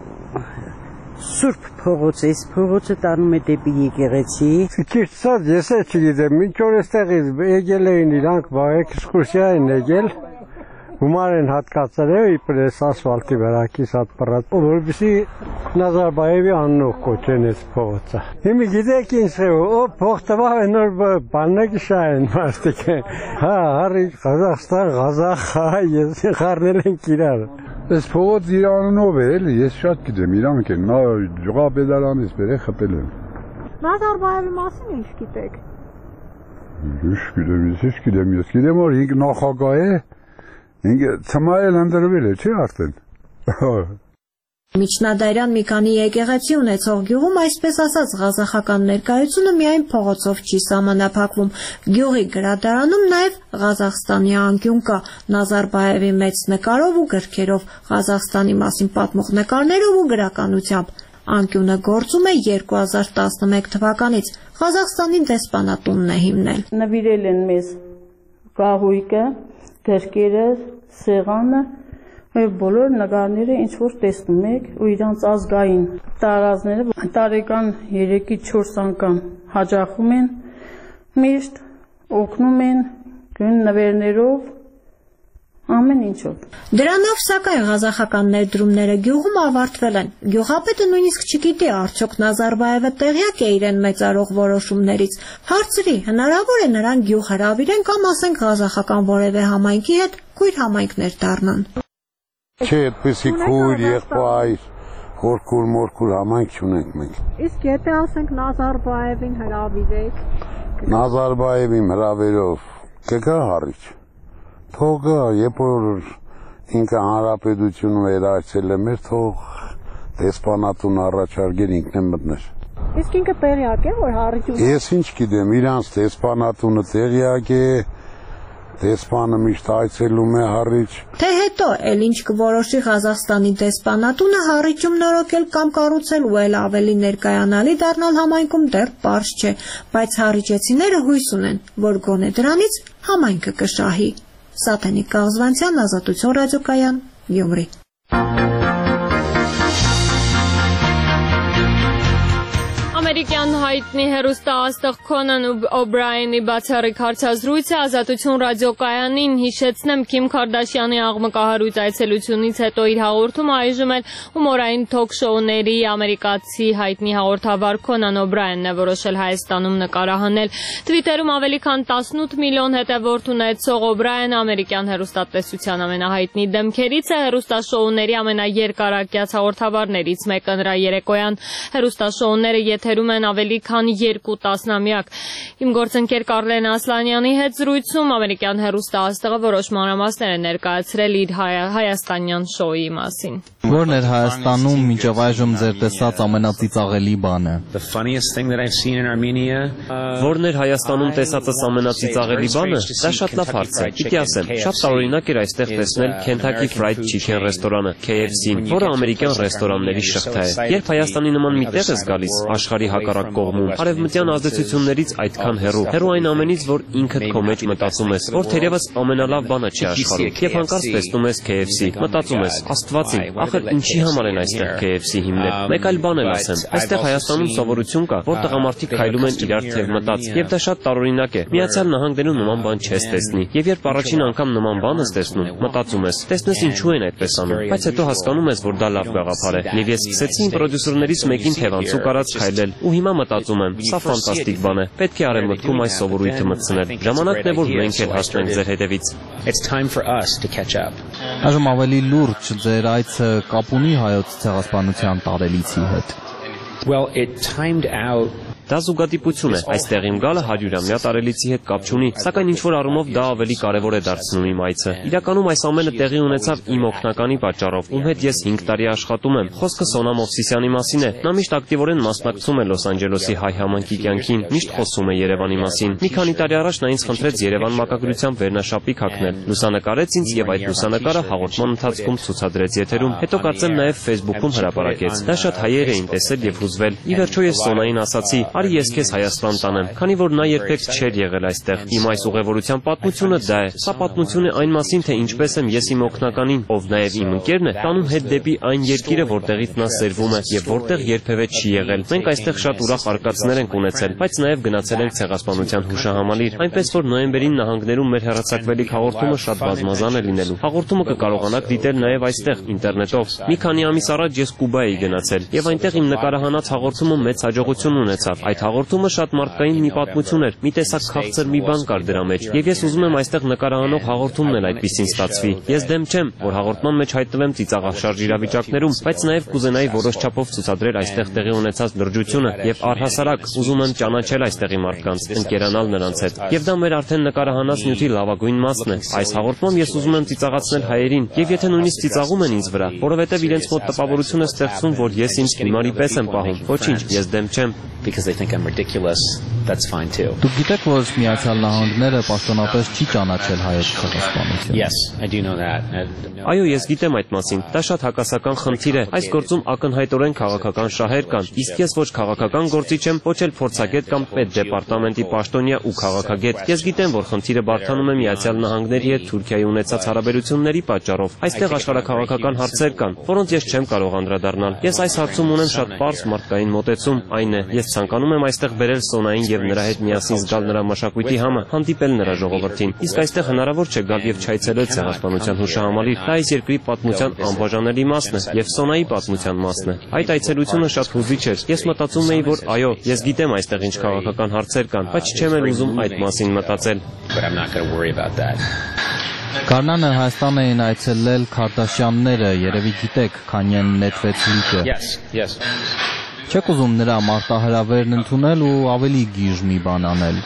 Սուրբ փողոց է, փողոցը տանում է դեպի եկեղեցի։ Ճիշտ ասած, ես էլ չգիտեմ, մինչ որ այստեղից եկել էին իրանք էքսկուրսիա են եկել, գումար են հատկացրել իբր էս ասֆալտի վրա կիսատ պռած, որովհետեւ Նազարբայևի անունով կոչեն այս փողոցը։ Հիմա գիտեք ինչ է, փող տվավ է նոր բաննակ շահեն մարդիկ։ Հա, Հառիջ, Ղազախստան, Ղազախ, ես խառնել ենք իրար։ Այս փողոց իր անունով է, էլի, ես շատ գիտեմ, իրանք են, նա ջղապետարանից բերե խփել են։ Նազարբայևի մասին ինչ գիտեք։ Ես գիտեմ, որ ինք նախագահ է, ինքը ծմայել ընդրվել է, չի արդեն։ Միջնադարյան մի քանի եկեղեցի ունեցող գյուղում այսպես ասած ղազախական ներկայությունը միայն փողոցով չի սահմանափակվում։ Գյուղի գրադարանում նաև Ղազախստանի անկյուն կա, Նազարբայևի մեծ նկարով ու գրքերով, Ղազախստանի մասին պատմող նկարներով ու գրականությամբ։ Անկյունը գործում է 2011 թվականից։ Ղազախստանի դեսպանատունն է հիմնել։ Նվիրել են մեզ կահույկը, գրքերը, սեղանը, բոլոր նկարները ինչ որ տեսնում եք ու իրանց ազգային տարազները տարեկան 3-ից 4 անգամ հաջախում են, միշտ օգնում են գույն նվերներով, ամեն ինչով։ Դրանով սակայն ղազախական ներդրումները գյուղում ավարտվել են։ Գյուղապետը նույնիսկ չգիտի արդյոք Նազարբայևը տեղյակ է իրեն մեծարող որոշումներից։ Հարցրի, հնարավոր է նրան գյուղ հրավիրեն կամ ասենք ղազախական որևէ համայնքի հետ քույր համայնքներ դառնան։ Չէ, այդպեսի քույր, եղբայր, Խորքուլ համայնք չունենք մենք։ Իսկ եթե ասենք Նազարբաևին հրավիրեք։ Նազարբաևին հրավերով կգա հարիչ։ Թող գա, երբ որ ինքը հանրապետություն վերահսել է մեր, թող դեսպանատուն առաջարկել ինքն է մտներ։ Իսկ ինքը տեղյակ է, որ հարիճ։ Ես ինչ գիտեմ, իրանց դեսպանատունը տեղյակ է, դեսպանը միշտ այցելում է հարիճ։ Թե հետո էլ ինչ կորոշի Ղազախստանի դեսպանատունը հարիճում նորոգել կամ կառուցել ու էլ ավելի ներկայանալի դառնալ համայնքում դեռ պարզ չէ, բայց հարիճեցիները հույս ունեն, որ գոնե դրանից համայնքը կշահի։ Սաթենիկ Կաղզվանցյան, Ազատություն ռադիոկայան, Գյումրի։ Ամերիկյան հայտնի հեռուստաաստղ Քոնան Օբրայենի բացառիկ հարցազրույցը Ազատություն ռադիոկայանին հիշեցնեմ Քիմ Քարդաշյանի աղմկահարույց այցելությունից հետո իր հաղորդումը այժմ էլ հումորային թոք-շոուների ամերիկացի հայտնի հաղորդավար Քոնան Օբրայենն է որոշել Հայաստանում նկարահանել։ Թվիտերում ավելի քան 18 միլիոն հետևորդ ունեցող Օբրայենը ամերիկյան հեռուստատեսության ամենահայտնի դեմքերից է, հեռուստաշոուների ամենաերկարակյաց հաղորդավարներից մեկը նրա երեկոյան հեռուստաշոուները եթերում են ավելի քան 2 տասնամյակ։ Իմ գործընկեր Կարլեն Ասլանյանի հետ զրույցում ամերիկյան հեռուստաաստղը որոշ մանրամասներ է ներկայացրել իր հայաստանյան շոուի մասին։ Որն էր Հայաստանում մինչև այժմ ձեր տեսած ամենածիծաղելի բանը։ Որն էր Հայաստանում տեսածս ամենածիծաղելի բանը։ Դա շատ լավ հարց է։ Պիտի ասեմ, շատ տարօրինակ էր այստեղ տեսնել Kentucky Fried Chicken ռեստորանը, KFC-ն, որը ամերիկյան ռեստորանների շղթա է։ Երբ Հայաստանի նման մի տեղ ես գալիս, աշխարհի հակառակ կողմում, արևմտյան ազդեցություններից այդքան հեռու այն ամենից, որ ինքդ քո մեջ մտածում ես, որ թերևս ամենալավ բանը չի աշխարհում։ Եվ հանկարծ տեսնում ես KFC, մտածում ես, Աստվածին, ախր ինչի համար են այստեղ KFC հիմնել։ Մեկ այլ բան էլ ասեմ, այստեղ Հայաստանում սովորություն կա, որ տղամարդիկ քայլում են իրար թև մտած, եւ դա շատ տարօրինակ է։ Միացյալ Նահանգներում նման բան չես տեսնի։ Եվ երբ առաջին անգամ նման բան ես տեսնում, մտածում ես, տեսնես ինչու են այդպես անում, բայց հետո հասկանում ես, որ դա լավ գաղափար է։ Եվ ես սկսեցի իմ պրոդյուսերներից մեկին թևանցուկ արած քայլել, ու հիմա մտածում եմ, սա ֆանտաստիկ բան է։ Պետք է արևմտքում այս սովորույթը մտցնել։ Ժամանակն է, որ մենք էլ հասնենք ձեր հետևից։ Այժմ ավելի լուրջ ձեր այցը կապ ունի հայոց ցեղասպանության տարելիցի հետ։ Դա զուգադիպություն է, այստեղ իմ գալը 100-ամյա տարելիցի հետ կապ չունի, սակայն ինչ-որ առումով դա ավելի կարևոր է դարձնում իմ այցը։ Իրականում այս ամենը տեղի ունեցավ իմ օգնականի պատճառով, ում հետ ես 5 տարի աշխատում եմ։ Խոսքը Սոնա Մովսիսյանի մասին է։ Նա միշտ ակտիվորեն մասնակցում է Լոս Անջելեսի հայ համայնքի կյանքին, միշտ խոսում է Երևանի մասին։ Մի քանի տարի առաջ նա ինձ խնդրեց Երևան մակագրությամբ վերնաշապիկ հագնել։ Լուսանկարեց ինձ եւ այդ լուսանկարը հաղորդման ընթացքում ցուցադրեց եթերում։ Հետո կարծեմ նաեւ Facebook-ում հրապարակեց։ Դա շատ հայեր էին տեսել եւ հուզվել։ Ի վերջո ես Սոնային ասացի. «Արի ես քեզ Հայաստան տանեմ», քանի որ նա երբեք չէր եղել այստեղ։ Իմ այս ուղևորության պատմությունը դա է։ Սա պատմություն է այն մասին, թե ինչպես եմ ես իմ օգնականին, ով նաեւ իմ ընկերն է, տանում հետ դեպի այն երկիրը, որտեղից նա սերվում է եւ որտեղ երբևէ չի եղել։ Մենք այստեղ շատ ուրախ արկածներ ենք ունեցել, բայց նաեւ գնացել ենք ցեղասպանության հուշահամալիր։ Այնպես որ նոյեմբերին նահանգներում մեր հեռարձակվելիք հաղորդումը շատ բազմազան է լինելու։ Հաղորդումը կկարողանաք դիտել նաեւ այստեղ ինտերնետով։ Մի քանի ամիս առաջ ես Կուբա էի գնացել եւ այնտեղ իմ նկարահանած հաղորդումը մեծ հաջողություն ունեցավ։ Այդ հաղորդումը շատ մարդկային մի պատմություն էր, մի տեսակ քաղցր մի բան կար դրա մեջ, եւ ես ուզում եմ այստեղ նկարահանող հաղորդումն էլ այդպեսին ստացվի։ Ես դեմ չեմ, որ հաղորդման մեջ հայտնվեմ ծիծաղաշարժ իրավիճակներում, բայց նաեւ կուզենայի որոշ չափով ցուցադրել այստեղ տեղի ունեցած լրջությունը եւ առհասարակ ուզում եմ ճանաչել այստեղի մարդկանց, ընկերանալ նրանց հետ։ Եվ դա մեր արդեն նկարահանած նյութի լավագույն մասն է։ Այս հաղորդմամբ ես ուզում եմ ծիծաղացնել հայերին, եւ եթե նույնիսկ ծիծաղում են ինձ վրա, որովհետեւ իրենց մոտ տպավորություն է ստեղծում, որ ես ինձ հիմարի պես եմ պահում։ Ոչինչ, ես դեմ չեմ։ Դուք գիտեք, որ Միացյալ Նահանգները պաշտոնապես չի ճանաչել հայոց ցեղասպանությունը։ Այո, ես գիտեմ այդ մասին։ Դա շատ հակասական խնդիր է։ Այս գործում ակնհայտորեն քաղաքական շահեր կան։ Իսկ ես ոչ քաղաքական գործիչ եմ, ոչ էլ փորձագետ կամ պետդեպարտամենտի պաշտոնյա ու քաղաքագետ։ Ես գիտեմ, որ խնդիրը բարդանում է Միացյալ Նահանգների հետ Թուրքիայի ունեցած հարաբերությունների պատճառով։ Այստեղ աշխարհաքաղաքական հարցեր կան, որոնց ես չեմ կարող անդրադառնալ։ Ես այս հարցում ունեմ շատ պարզ մարդկային մոտեցում, այն է, ես ցանկանում եմ այստեղ բերել Սոնային եւ նրա հետ միասին զգալ նրա մշակույթի համը, հանդիպել նրա ժողովրդին։ Իսկ այստեղ հնարավոր չէ գալ եւ չայցելել ցեղասպանության հուշահամալիր։ Դա այս երկրի պատմության անբաժանելի մասն է եւ Սոնայի պատմության մասն է։ Այդ այցելությունը շատ հուզիչ էր։ Ես մտածում էի, որ այո, ես գիտեմ այստեղ ինչ քաղաքական հարցեր կան, բայց չեմ էլ ուզում այդ մասին մտածել։ Գարնանը Հայաստան էին այցելել Քարդաշյանները, երևի գիտեք, քանի են նետվեց լիճը։ Չեք ուզում նրա մարտահրավերն ընդունել ու ավելի գիժ մի բան անել։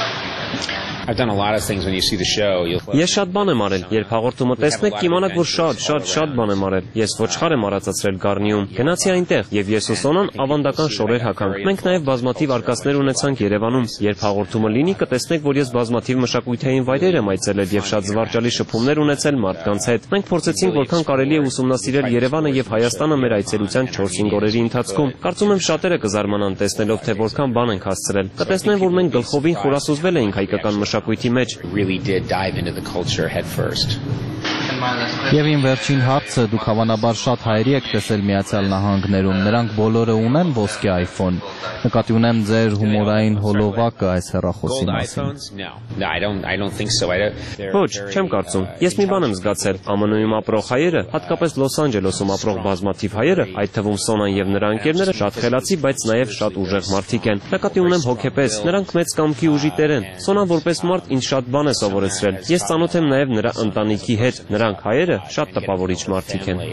Ես շատ բան եմ արել, երբ հաղորդումը տեսնեք, կիմանաք, որ շատ բան եմ արել։ Ես ոչխար եմ արածացրել Գառնիում, գնացի այնտեղ, եւ ես ու Սոնան ավանդական շորեր հագանք։ Մենք նաեւ բազմաթիվ արկածներ ունեցանք Երևանում։ Երբ հաղորդումը լինի, կտեսնեք, որ ես բազմաթիվ մշակութային վայրեր եմ այցելել եւ շատ զվարճալի շփումներ ունեցել մարդկանց հետ։ Մենք փորձեցինք որքան կարելի է ուսումնասիրել Երևանը եւ Հայաստանը մեր այցելության 4-5 օրերի ընթացքում։ Կարծում եմ շատերը կզարմանան տեսնելով, թե որքան բան ենք հասցրել։ Կտեսնեն, որ մենք գլխովին խորասուզվել ենք հայկական մշակույթի մեջ։ Եվ իմ վերջին հարցը, դուք հավանաբար շատ հայերի եք տեսել Միացյալ Նահանգներում, նրանք բոլորը ունեն ոսկե iPhone։ Նկատի ունեմ ձեր հումորային հոլովակը այս հեռախոսի մասին։ Ոչ, չեմ կարծում։ Ես մի բան եմ զգացել, ԱՄՆ-ում ապրող հայերը, հատկապես Լոս Անջելեսում ապրող բազմաթիվ հայերը, այդ թվում Սոնան եւ նրա ընկերները, շատ խելացի, բայց նաեւ շատ ուժեղ մարդիկ են։ Նկատի ունեմ հոգեպես, նրանք մեծ կամքի ուժի տեր են։ Սոնան որպես մարդ ինձ շատ բան է սովորեցրել։ Ես ծանոթ եմ նաեւ նրա ընտանիքի հետ։ Նրանք հայերը շատ տպավորիչ մարդիկ են։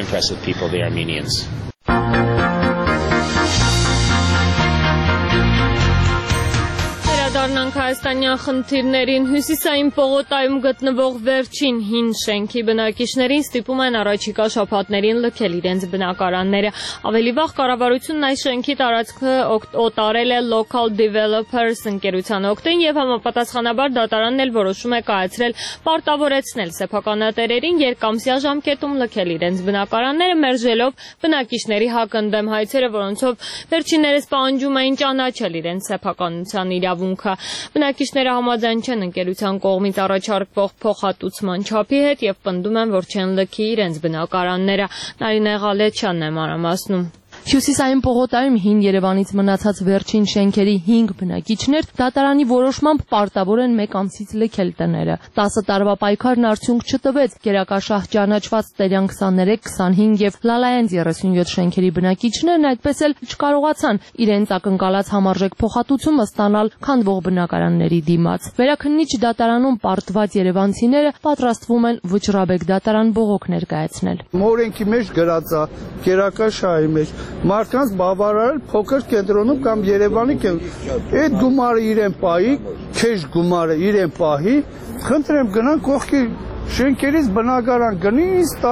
Դառնանք հայաստանյան խնդիրներին։ Հյուսիսային պողոտայում գտնվող վերջին հին շենքի բնակիչներին ստիպում են առաջիկա շաբաթներին լքել իրենց բնակարանները։ Ավելի վաղ կառավարությունն այս շենքի տարածքը օտարել է Local Developers ընկերության օգտին եւ համապատասխանաբար դատարանն էլ որոշում է կայացրել պարտավորեցնել սեփականատերերին երկամսյա ժամկետում լքել իրենց բնակարանները, մերժելով բնակիչների հակընդդեմ հայցերը, որոնցով վերջիններս պահանջում էին ճանաչել իրենց սեփականության իրավունքը։ Բնակիչները համաձայն չեն ընկերության կողմից առաջարկվող փոխհատուցման չափի հետ եւ պնդում են, որ չեն լքի իրենց բնակարանները։ Նարինե Ղալեչյանն է մանրամասնում։ Հյուսիսային պողոտայում հին Երևանից մնացած վերջին շենքերի 5 բնակիչներ դատարանի որոշմամբ պարտավոր են 1 ամսից լքել տները։ 10 տարվա պայքարն արդյունք չտվեց։ Գերակաշահ ճանաչված Տերյան 23, 25 եւ Լալայանց 37 շենքերի բնակիչներն այդպես էլ չկարողացան իրենց ակնկալած համարժեք փոխհատուցումը ստանալ քանդվող բնակարանների դիմաց։ Վերաքննիչ դատարանում պարտված երևանցիները պատրաստվում են Վճռաբեկ դատարան բողոք ներկայացնել։ Մորենքի մեջ գրած է, գերակաշահի մեջ մարդկանց բավարարել փոքր կենտրոնում կամ Երևանի այդ գումարը իրեն պահի, քեշ գումարը իրեն պահի, խնդրեմ գնան կողքի շենքերից բնակարան գնի ինձ տա։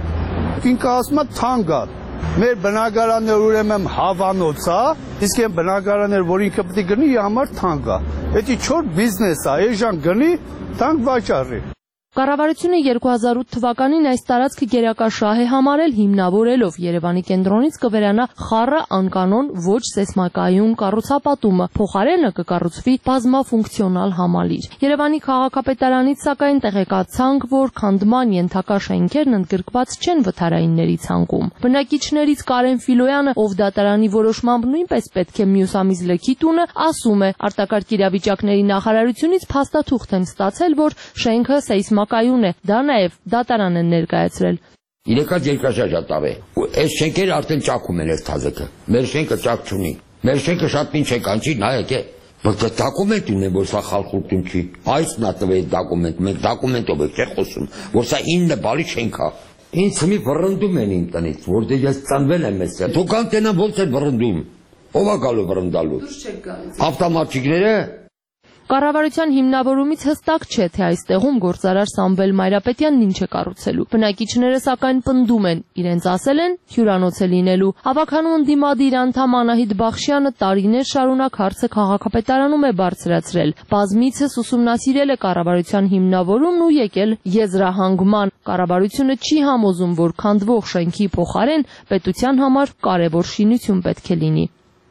Ինքը ասում է թանկ է։ Մեր բնակարանները ուրեմն հավանոց է, իսկ այն բնակարանները, որ ինքը պետք է գնի, համար թանկ է։ Դա չոր բիզնես է, այժմ գնի թանկ վաճառի։ Կառավարությունը 2008 թվականին այս տարածքը գերակաշահ է համարել, հիմնավորելով Երևանի կենտրոնից կվերանա խառը անկանոն ոչ սեյսմակայուն կառուցապատումը, փոխարենը կկառուցվի բազմաֆունկցիոնալ համալիր։ Երևանի քաղաքապետարանից սակայն տեղեկացանք, որ քանդման ենթակա շենքերն ընդգրկված չեն վթարայինների ցանկում։ Բնակիչներից Կարեն Ֆիլոյանը, ով դատարանի որոշմամբ նույնպես պետք է մյուս ամիս լքի տունը, ասում է, արտակարգ իրավիճակների նախարարությունից փաստաթուղթ են ստացել, որ շենքը սեյսմակայուն է, դա նաև դատարան են ներկայացրել։ Իրեկած երկրաշարժատավ է։ Այս շենքերը արդեն ճաքում են երթազեկը։ Մեր շենքը ճակ չունի։ Մեր շենքը շատ ինչ է կանչի, նայեք է։ Բայց դոկումենտ ունեն, որ սա խալխուրտուն չի։ Այս նա տվեց դոկումենտ, մենք դոկումենտով ենք խոսում, որ սա 9 բալի շենք է։ Ինձ մի վռնդում են իմ տնից, որտեղ ես ծնվել եմ այստեղ։ Դուք անտենան ոնց են վռնդում։ Ով է գալու վռնդալու։ Ավտոմատիկները։ Կառավարության հիմնավորումից հստակ չէ, թե այստեղում գործարար Սամվել Մայրապետյանն ինչ է կառուցելու։ Բնակիչները սակայն պնդում են, իրենց ասել են հյուրանոց է լինելու։ Հավաքանու ընդդիմադիր անդամ Անահիտ Բախշյանը տարիներ շարունակ հարցը քաղաքապետարանում է բարձրացրել։ Բազմիցս ուսումնասիրել է կառավարության հիմնավորումն ու եկել եզրահանգման։ Կառավարությունը չի համոզում, որ քանդվող շենքի փոխարեն պետության համար կարևոր շինություն պետք է լինի։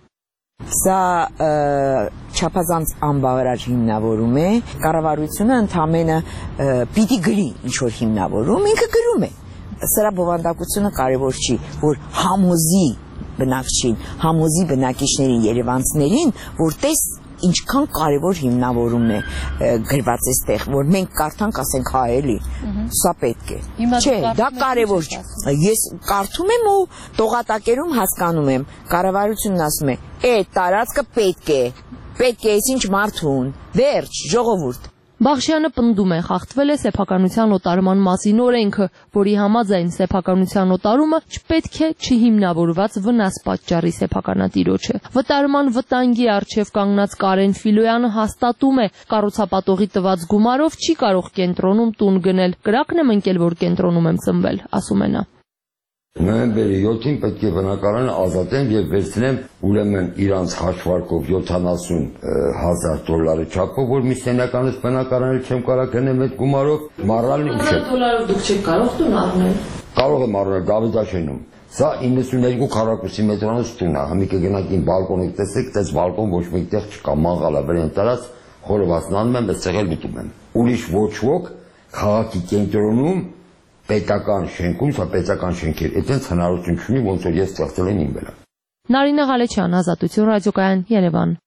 Սա չափազանց անբավարար հիմնավորում է, կառավարությունը ընդամենը պիտի գրի ինչ-որ հիմնավորում, ինքը գրում է։ Սրա բովանդակությունը կարևոր չի, որ համոզի բնակչին, համոզի բնակիչներին, երևանցիներին, որ տես ինչքան կարևոր հիմնավորում է գրված այստեղ, որ մենք կարդանք, ասենք հա էլի, սա պետք է։ Չէ, դա կարևոր չէ։ Ես կարդում եմ ու տողատակերում հասկանում եմ, կառավարությունն ասում է, տարածքը պետք է, այսինչ մարդուն, վերջ, ժողովուրդ։ Բախշյանը պնդում է, խախտվել է սեփականության օտարման մասին օրենքը, որի համաձայն սեփականության օտարումը չպետք է չհիմնավորված վնաս պատճառի սեփականատիրոջը։ Վտարման վտանգի առջև կանգնած Կարեն Ֆիլոյանը հաստատում է, կառուցապատողի տված գումարով չի կարող կենտրոնում տուն գնել։ Կրակն եմ ընկել, որ կենտրոնում եմ ծնվել, ասում է նա։ Նոյեմբերի 7-ին պետք է բնակարանը ազատեն եւ վերցնեմ ուրեմն իրանց հաշվարկով $70,000 չափով, որ մի սենյականից բնակարանը չեմ կարող գնեմ այդ գումարով, մառալն ինչ է։ $100 դուք չեք կարող տուն առնել։ Կարող եմ առնել Դավիթաշենում։ Սա 92 քառակուսի մետրանոց տուն է, հիմա կգնանք իմ բալկոնը տեսեք, դες բալկոն ոչ մեկտեղ չկա, մանգալա վրան տարած, խորովացնանում եմ, այստեղ էլ ուտում եմ։ Ուրիշ ոչ ոք քաղաքի կենտրոնում պետական շենքում, սա պետական շենքեր, այդպես հնարավորություն չունի, ոնց որ ես ստեղծել եմ իմ վրա։ Նարինե Ղալեչյան, Ազատություն ռադիոկայան, Երևան։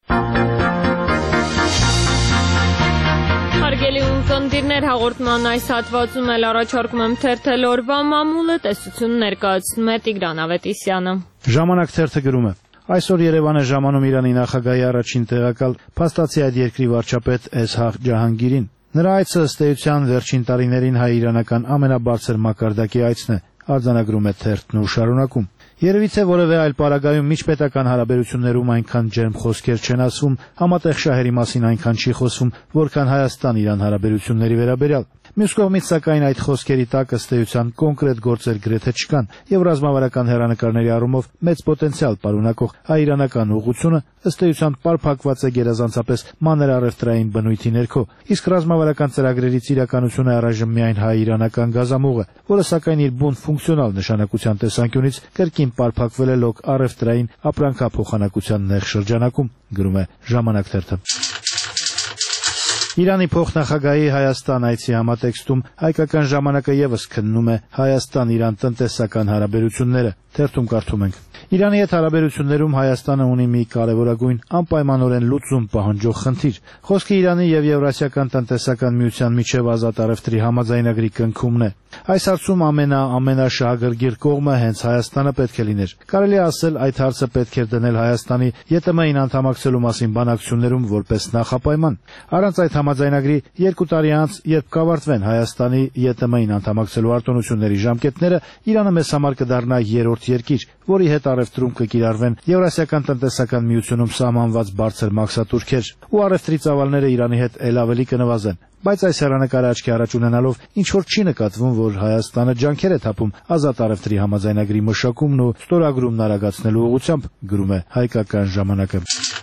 Հարգելի ունկնդիրներ, հաղորդման այս հատվածում էլ առաջարկում եմ թերթել օրվա մամուլը, տեսություն ներկայացնում է Տիգրան Ավետիսյանը։ Ժամանակ թերթը գրում է. Այսօր Երևան է ժամանում Իրանի նախագահի առաջին տեղակալ, փաստացի այդ երկրի վարչապետ Էզհաղ Ջահանգիրին։ Նրա այցը ըստ էության վերջին տարիներին հայ-իրանական ամենաբարձր մակարդակի այցն է, արձանագրում է թերթն ու շարունակում։ Երևի թե որևէ այլ պարագայում միջպետական հարաբերություններում այնքան ջերմ խոսքեր չեն ասվում, համատեղ շահերի մասին այնքան չի խոսվում, որքան Հայաստան-Իրան հարաբերությունների վերաբերյալ։ Մյուս կողմից, սակայն, այդ խոսքերի տակ ըստ էության կոնկրետ գործեր գրեթե չկան, եւ ռազմավարական հեռանկարների առումով մեծ պոտենցիալ պարունակող հայ-իրանական ուղղությունը ըստ էության պարփակված է գերազանցապես մանր առևտրային բնույթի ներքո, իսկ ռազմավարական ծրագրերից իրականությունը առայժմ միայն հայ-իրանական գազամուղ է, որը սակայն իր բուն ֆունկցիոնալ նշանակության տեսանկյունից կրկին պարփակվել է լոկ առևտրային ապրանքափոխանակության նեղ շրջանակում, գրում է Ժամանակ թերթը։ Իրանի փոխնախագահի Հայաստան այցի համատեքստում հայկական ժամանակը եւս քննում է Հայաստան-Իրան տնտեսական հարաբերությունները, թերթում կարդում ենք. Իրանի հետ հարաբերություններում Հայաստանը ունի մի կարևորագույն անպայմանորեն լուծում պահանջող խնդիր։ Խոսքը Իրանի եւ Եվրասիական տնտեսական միության միջև ազատ առևտրի համաձայնագրի կնքումն է։ Այս հարցում ամենաշահագրգիռ կողմը հենց Հայաստանը պետք է լիներ։ Կարելի է ասել, այդ հարցը պետք է դնել Հայաստանի ԵՏՄ-ին անդամակցելու մասին բանակցություններում որպես նախապայման։ Առանց այդ համաձայնագրի 2 տարի անց, երբ կավարտվեն Հայաստանի ԵՏՄ-ին անդամակցելու արտոնությունների ժամկետները, Իրանը մեզ համար կդառնա երրորդ երկիր, որի հետ առևտրում կկիրառվեն Եվրասիական տնտեսական միությունում սահմանված բարձր մաքսատուրքեր, ու առևտրի ծավալները Իրանի հետ ել ավելի կնվազեն։ Բայց այս հեռանկարը աչքի առաջ ունենալով ինչ որ չի նկատվում, որ Հայաստանը ջանքեր է թափում ազատ առևտրի համաձայնագրի մշակումն ու ստորագրումն արագացնելու ուղղությամբ, գրում է Հայկական ժամանակը։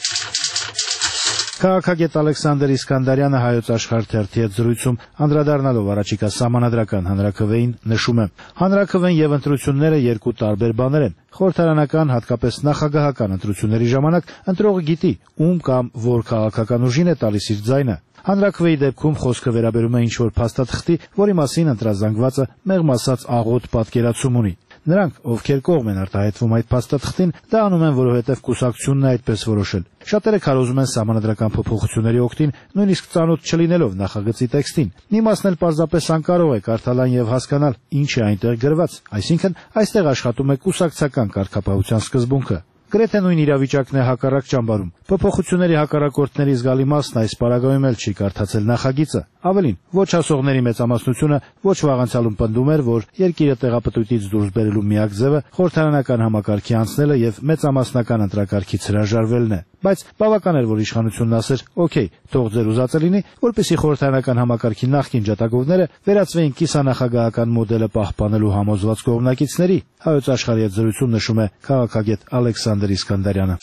Քաղաքագետ Ալեքսանդր Իսկանդարյանը Հայոց աշխարհ թերթի հետ զրույցում անդրադառնալով առաջիկա սահմանադրական հանրաքվեին նշում է. հանրաքվեն եւ ընտրությունները երկու տարբեր բաներ են։ Խորհրդարանական, հատկապես նախագահական ընտրությունների ժամանակ ընտրողը գիտի, ում կամ որ քաղաքական ուժին է տալիս իր ձայնը։ Հանրաքվեի դեպքում խոսքը վերաբերում է ինչ-որ փաստաթղթի, որի մասին ընտրազանգվածը մեղմ ասած աղոտ պատկերացում ունի։ Նրանք, ովքեր կողմ են արտահայտվում այդ փաստաթղթին, դա անում են, որովհետև կուսակցությունն է այդպես որոշել։ Շատերը քարոզում են սահմանադրական փոփոխությունների օգտին, նույնիսկ ծանոթ չլինելով նախագծի տեքստին։ Մի մասն էլ պարզապես անկարող է կարդալան եւ հասկանալ, ինչ է այնտեղ գրված, այսինքն այստեղ աշխատում է կուսակցական կարգապահության սկզբունքը։ Գրեթե նույն իրավիճակն է հակառակ ճամբարում։ Փոփոխությունների հակառակորդների զգալի մասն այս պարագայում էլ չի կարդացել նախագիծը։ Ավելին, ոչ ասողների մեծամասնությունը ոչ վաղանցյալում պնդում էր, որ երկիրը տեղապտույտից դուրս բերելու միակ ձևը խորհրդարանական համակարգի անցնելը եւ մեծամասնական ընտրակարգից հրաժարվելն է։ Բայց բավական էր, որ իշխանությունն ասեր. «Okay, թող ձեր ուզածը լինի», որպեսզի խորհրդարանական համակարգի նախկին ջատագովները վերածվեին կիսանախագահական մոդելը պահպանելու համոզված կողմնակիցների։ Հայոց աշխարհի հետ զրույցում նշում է քաղաքագետ Ալեքսանդր Իսկանդարյանը։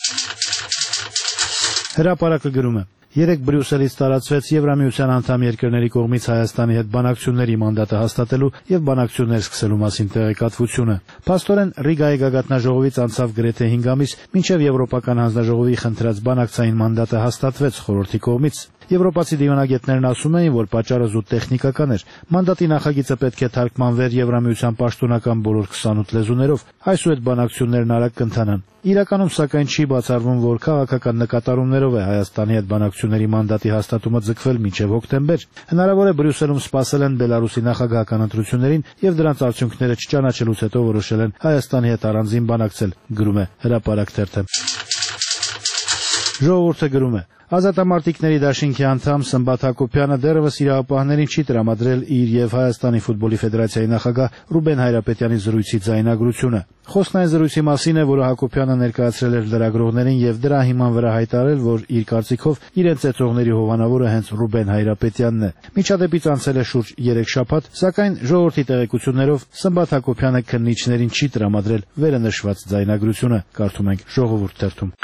Հրապարակը գրում է. Երեկ Բրյուսելից տարածվեց Եվրամիության անդամ երկրների կողմից Հայաստանի հետ բանակցությունների մանդատը հաստատելու եւ բանակցություններ սկսելու մասին տեղեկատվությունը։ Փաստորեն Ռիգայի գագաթնաժողովից անցավ գրեթե 5 ամիս, մինչև Եվրոպական հանձնաժողովի խնդրած բանակցային մանդատը հաստատվեց խորհրդի կողմից։ Եվրոպացի դիվանագետներն ասում էին, որ պատճառը զուտ տեխնիկական էր։ Մանդատի նախագիծը պետք է թարգմանվեր Եվրամիության պաշտոնական բոլոր 28 լեզուներով, այսուհետ բանակցություններն արագ կընթանան։ Իրականում սակայն չի բացառվում, որ քաղաքական նկատառումներով է Հայաստանի հետ բանակցությունների մանդատի հաստատումը ձգվել մինչև հոկտեմբեր։ Հնարավոր է Բրյուսելում սպասել են Բելարուսի նախագահական ընտրություններին եւ դրանց արդյունքները չճանաչելուց հետո որոշել են Հայաստանի հետ առանձին բանակցել, գրում է Հրապարակ թերթը։ Ժողովուրդը գրում է. Ազատամարտիկների դաշինքի անդամ Սմբատ Հակոբյանը դեռևս իրավապահներին չի տրամադրել իր եւ Հայաստանի ֆուտբոլի ֆեդերացիայի նախագահ Ռուբեն Հայրապետյանի զրույցի ձայնագրությունը։ Խոսքն այն զրույցի մասին է, որը Հակոբյանը ներկայացրել էր լրագրողներին եւ դրա հիման վրա հայտարարել, որ իր կարծիքով իրենց ծեծողների հովանավորը հենց Ռուբեն Հայրապետյանն է։ Միջադեպից անցել է շուրջ 3 շաբաթ, սակայն ժողովրդի տեղեկություններով Սմբատ Հակոբյանը քննիչներին չի տրամադրել վերը նշված ձայնագրությունը, կարդում ենք Ժողովուրդ թերթում։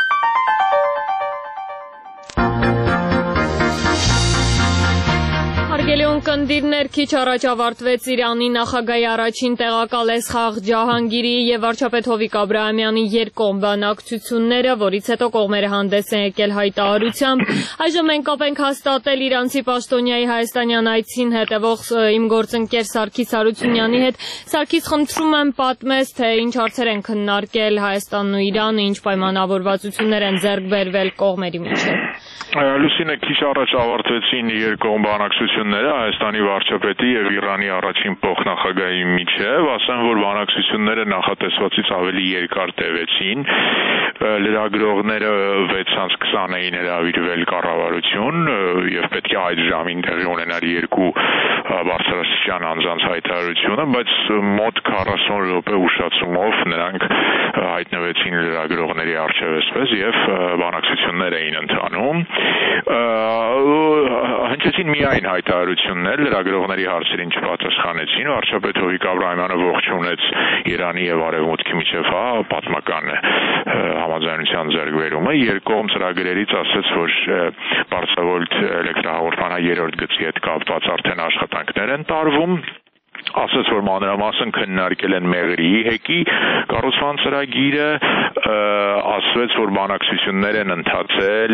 Հարգելի ունկնդիրներ, քիչ առաջ ավարտվեց Իրանի նախագահի առաջին տեղակալ Էսխաղ Ջահանգիրի եւ վարչապետ Հովիկ Աբրահամյանի երկկողմ բանակցությունները, որից հետո կողմերը հանդես են եկել հայտարարությամբ։ Այժմ մենք կապ ենք հաստատել իրանցի պաշտոնյայի հայաստանյան այցին հետևող իմ գործընկեր Սարգիս Հարությունյանի հետ։ Սարգիս, խնդրում եմ պատմես, թե ինչ հարցեր են քննարկել Հայաստանն ու Իրանը, ինչ պայմանավորվածություններ են ձեռք բերվել կողմերի միջև։ Լուսինե, քիչ առաջ ավարտվեցին երկկողմ բանակցությունները Հայաստանի վարչապետի եւ Իրանի առաջին փոխնախագահի միջև, ասեմ, որ բանակցությունները նախատեսվածից ավելի երկար տևեցին, լրագրողները 6:20 էին հրավիրվել կառավարություն եւ պետք է այդ ժամին տեղի ունենար երկու բարձրաստիճան անձանց հայտարարությունը, բայց մոտ 40 րոպե ուշացումով նրանք հայտնվեցին լրագրողների առջև այսպես եւ բանակցություններ էին ընթանում։ Հնչեցին միայն հայտարարություններ, լրագրողների հարցերին չպատասխանեցին, վարչապետ Հովիկ Աբրահամյանը ողջունեց Իրանի եւ Արևմուտքի միջև պատմական համաձայնության ձեռքբերումը, երկկողմ ծրագրերից ասաց, որ բարձրավոլտ էլեկտրահաղորդման 3-րդ գծի հետ կապված արդեն աշխատանքներ են տարվում, ասաց, որ մանրամասն քննարկել են Մեղրիի հեկի կառուցման ծրագիրը, ասաց, որ բանակցություններ են ընթացել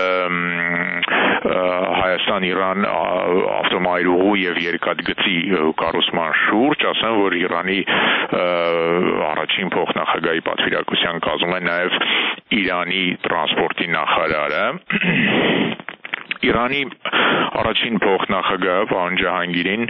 Հայաստան-Իրան ավտոմայրուղու եւ երկաթգծի կառուցման շուրջ, ասեմ, որ Իրանի առաջին փոխնախագահի պատվիրակության կազմում է նաեւ Իրանի տրանսպորտի նախարարը։ Իրանի առաջին փոխնախագահ պարոն Ջահանգիրին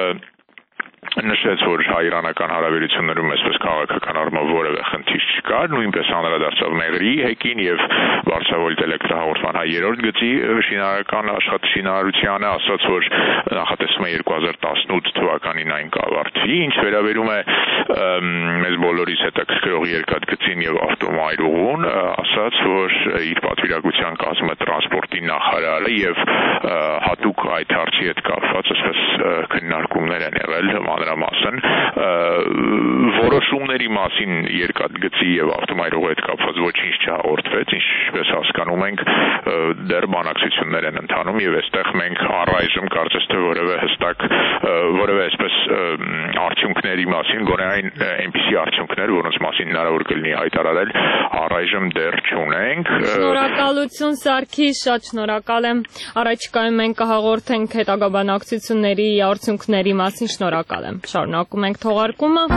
նշեց, որ հայ-իրանական հարաբերություններում այսպես քաղաքական առումով որևէ խնդիր չկար, նույնպես անդրադարձավ Մեղրիի հեկին եւ բարձրավոլտ էլեկտրահաղորդման 3-րդ գծի շինարարական աշխատաշինարարությանը, ասաց, որ նախատեսվում է 2018 թվականին այն կավարտվի, ինչ վերաբերում է մեզ բոլորիս հետաքրքրող երկաթգծին եւ ավտոմայրուղուն, ասաց, որ իր պատվիրակության կազմում է տրանսպորտի նախարարը եւ հատուկ այդ հարցի հետ կապված այսպես քննարկումներ են եղել մանրամասն որոշումների մասին երկաթգծի եւ ավտոմայրուղու հետ կապված ոչինչ չհաղորդվեց, ինչպես հասկանում ենք դեռ բանակցություններ են ընթանում եւ այստեղ մենք առայժմ կարծես թե որևէ հստակ որևէ այսպես արդյունքների մասին գոնե այնպիսի արդյունքներ, որոնց մասին հնարավոր կլինի հայտարարել, առայժմ դեռ չունենք։ Շնորհակալություն Սարգիս, շատ շնորհակալ եմ։ Առաջիկայում մենք կհաղորդենք հետագա բանակցությունների արդյունքների մասին, շնորհակալ եմ։ Շարունակում ենք թողարկումը։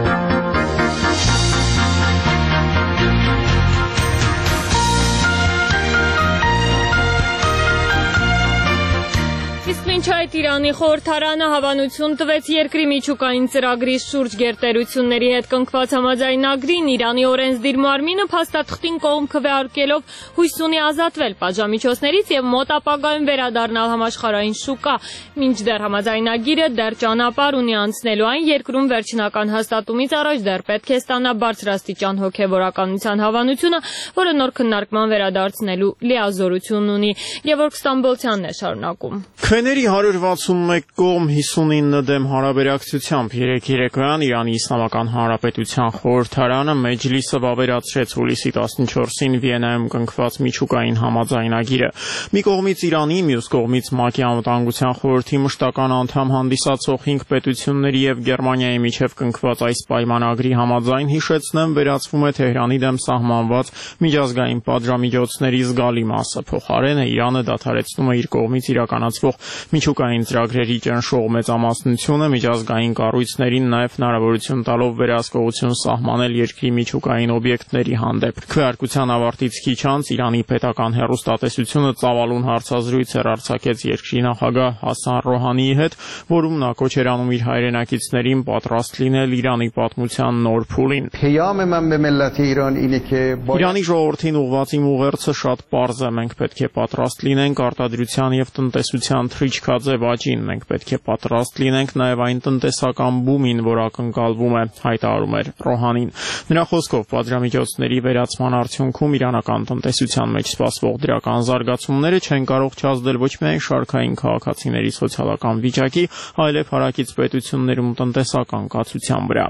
Իսկ մինչ այդ Իրանի խորհրդարանը հավանություն տվեց երկրի միջուկային ծրագրի շուրջ գերտերությունների հետ կնքված համաձայնագրին, Իրանի օրենսդիր մարմինը փաստաթղթին կողմ քվեարկելով հույս ունի ազատվել պատժամիջոցներից եւ մոտ ապագայում վերադառնալ համաշխարհային շուկա, մինչդեռ համաձայնագիրը դեռ ճանապարհ ունի անցնելու այն երկրում վերջնական հաստատումից առաջ դեռ պետք է ստանա բարձրաստիճան հոգեվորականության հավանությունը, որը նոր քննարկման վերադարձնելու լիազորություն ունի։ Գևորգ Ստամբոլցյանն է շարունակում։ Քվեների 161 կողմ 59 դեմ հարաբերակցությամբ երեկոյան Իրանի Իսլամական Հանրապետության խորհրդարանը մեջլիսը վավերացրեց հուլիսի 14-ին Վիեննայում կնքված միջուկային համաձայնագիրը։ Մի կողմից Իրանի, մյուս կողմից ՄԱԿ-ի անվտանգության խորհրդի մշտական անդամ հանդիսացող 5 պետությունների եւ Գերմանիայի միջև կնքված այս պայմանագրի համաձայն, հիշեցնեմ, վերացվում է Թեհրանի դեմ սահմանված միջազգային պատժամիջոցների զգալի մասը։ Փոխարենը Իրանը դադարեցնում է իր կողմից իրականացվող միջուկային միջուկային ծրագրերի ճնշող մեծամասնությունը միջազգային կառույցներին նաև հնարավորություն տալով վերահսկողություն սահմանել երկրի միջուկային օբյեկտների հանդեպ։ Քվեարկության ավարտից քիչ անց Իրանի պետական հեռուստատեսությունը ծավալուն հարցազրույց արձակեց երկրի նախագահ Հասան Ռոհանիի հետ, որում նա կոչ էր անում իր հայրենակիցներին պատրաստ լինել Իրանի պատմության նոր փուլին։ Իրանի ժողովրդին ուղղված իմ ուղերձը շատ պարզ է։ Մենք պետք է պատրաստ լինենք արտադրության եւ տնտեսության թռիչքաձև աճին։ Մենք պետք է պատրաստ լինենք նաեւ այն տնտեսական բումին, որ ակնկալվում է, հայտարարում էր Ռոհանին։ Նրա խոսքով պատժամիջոցների վերացման արդյունքում իրանական տնտեսության մեջ սպասվող դրական զարգացումները չեն կարող չազդել ոչ միայն շարքային քաղաքացիների սոցիալական վիճակի, այլև հարակից պետություններում տնտեսական կացության վրա։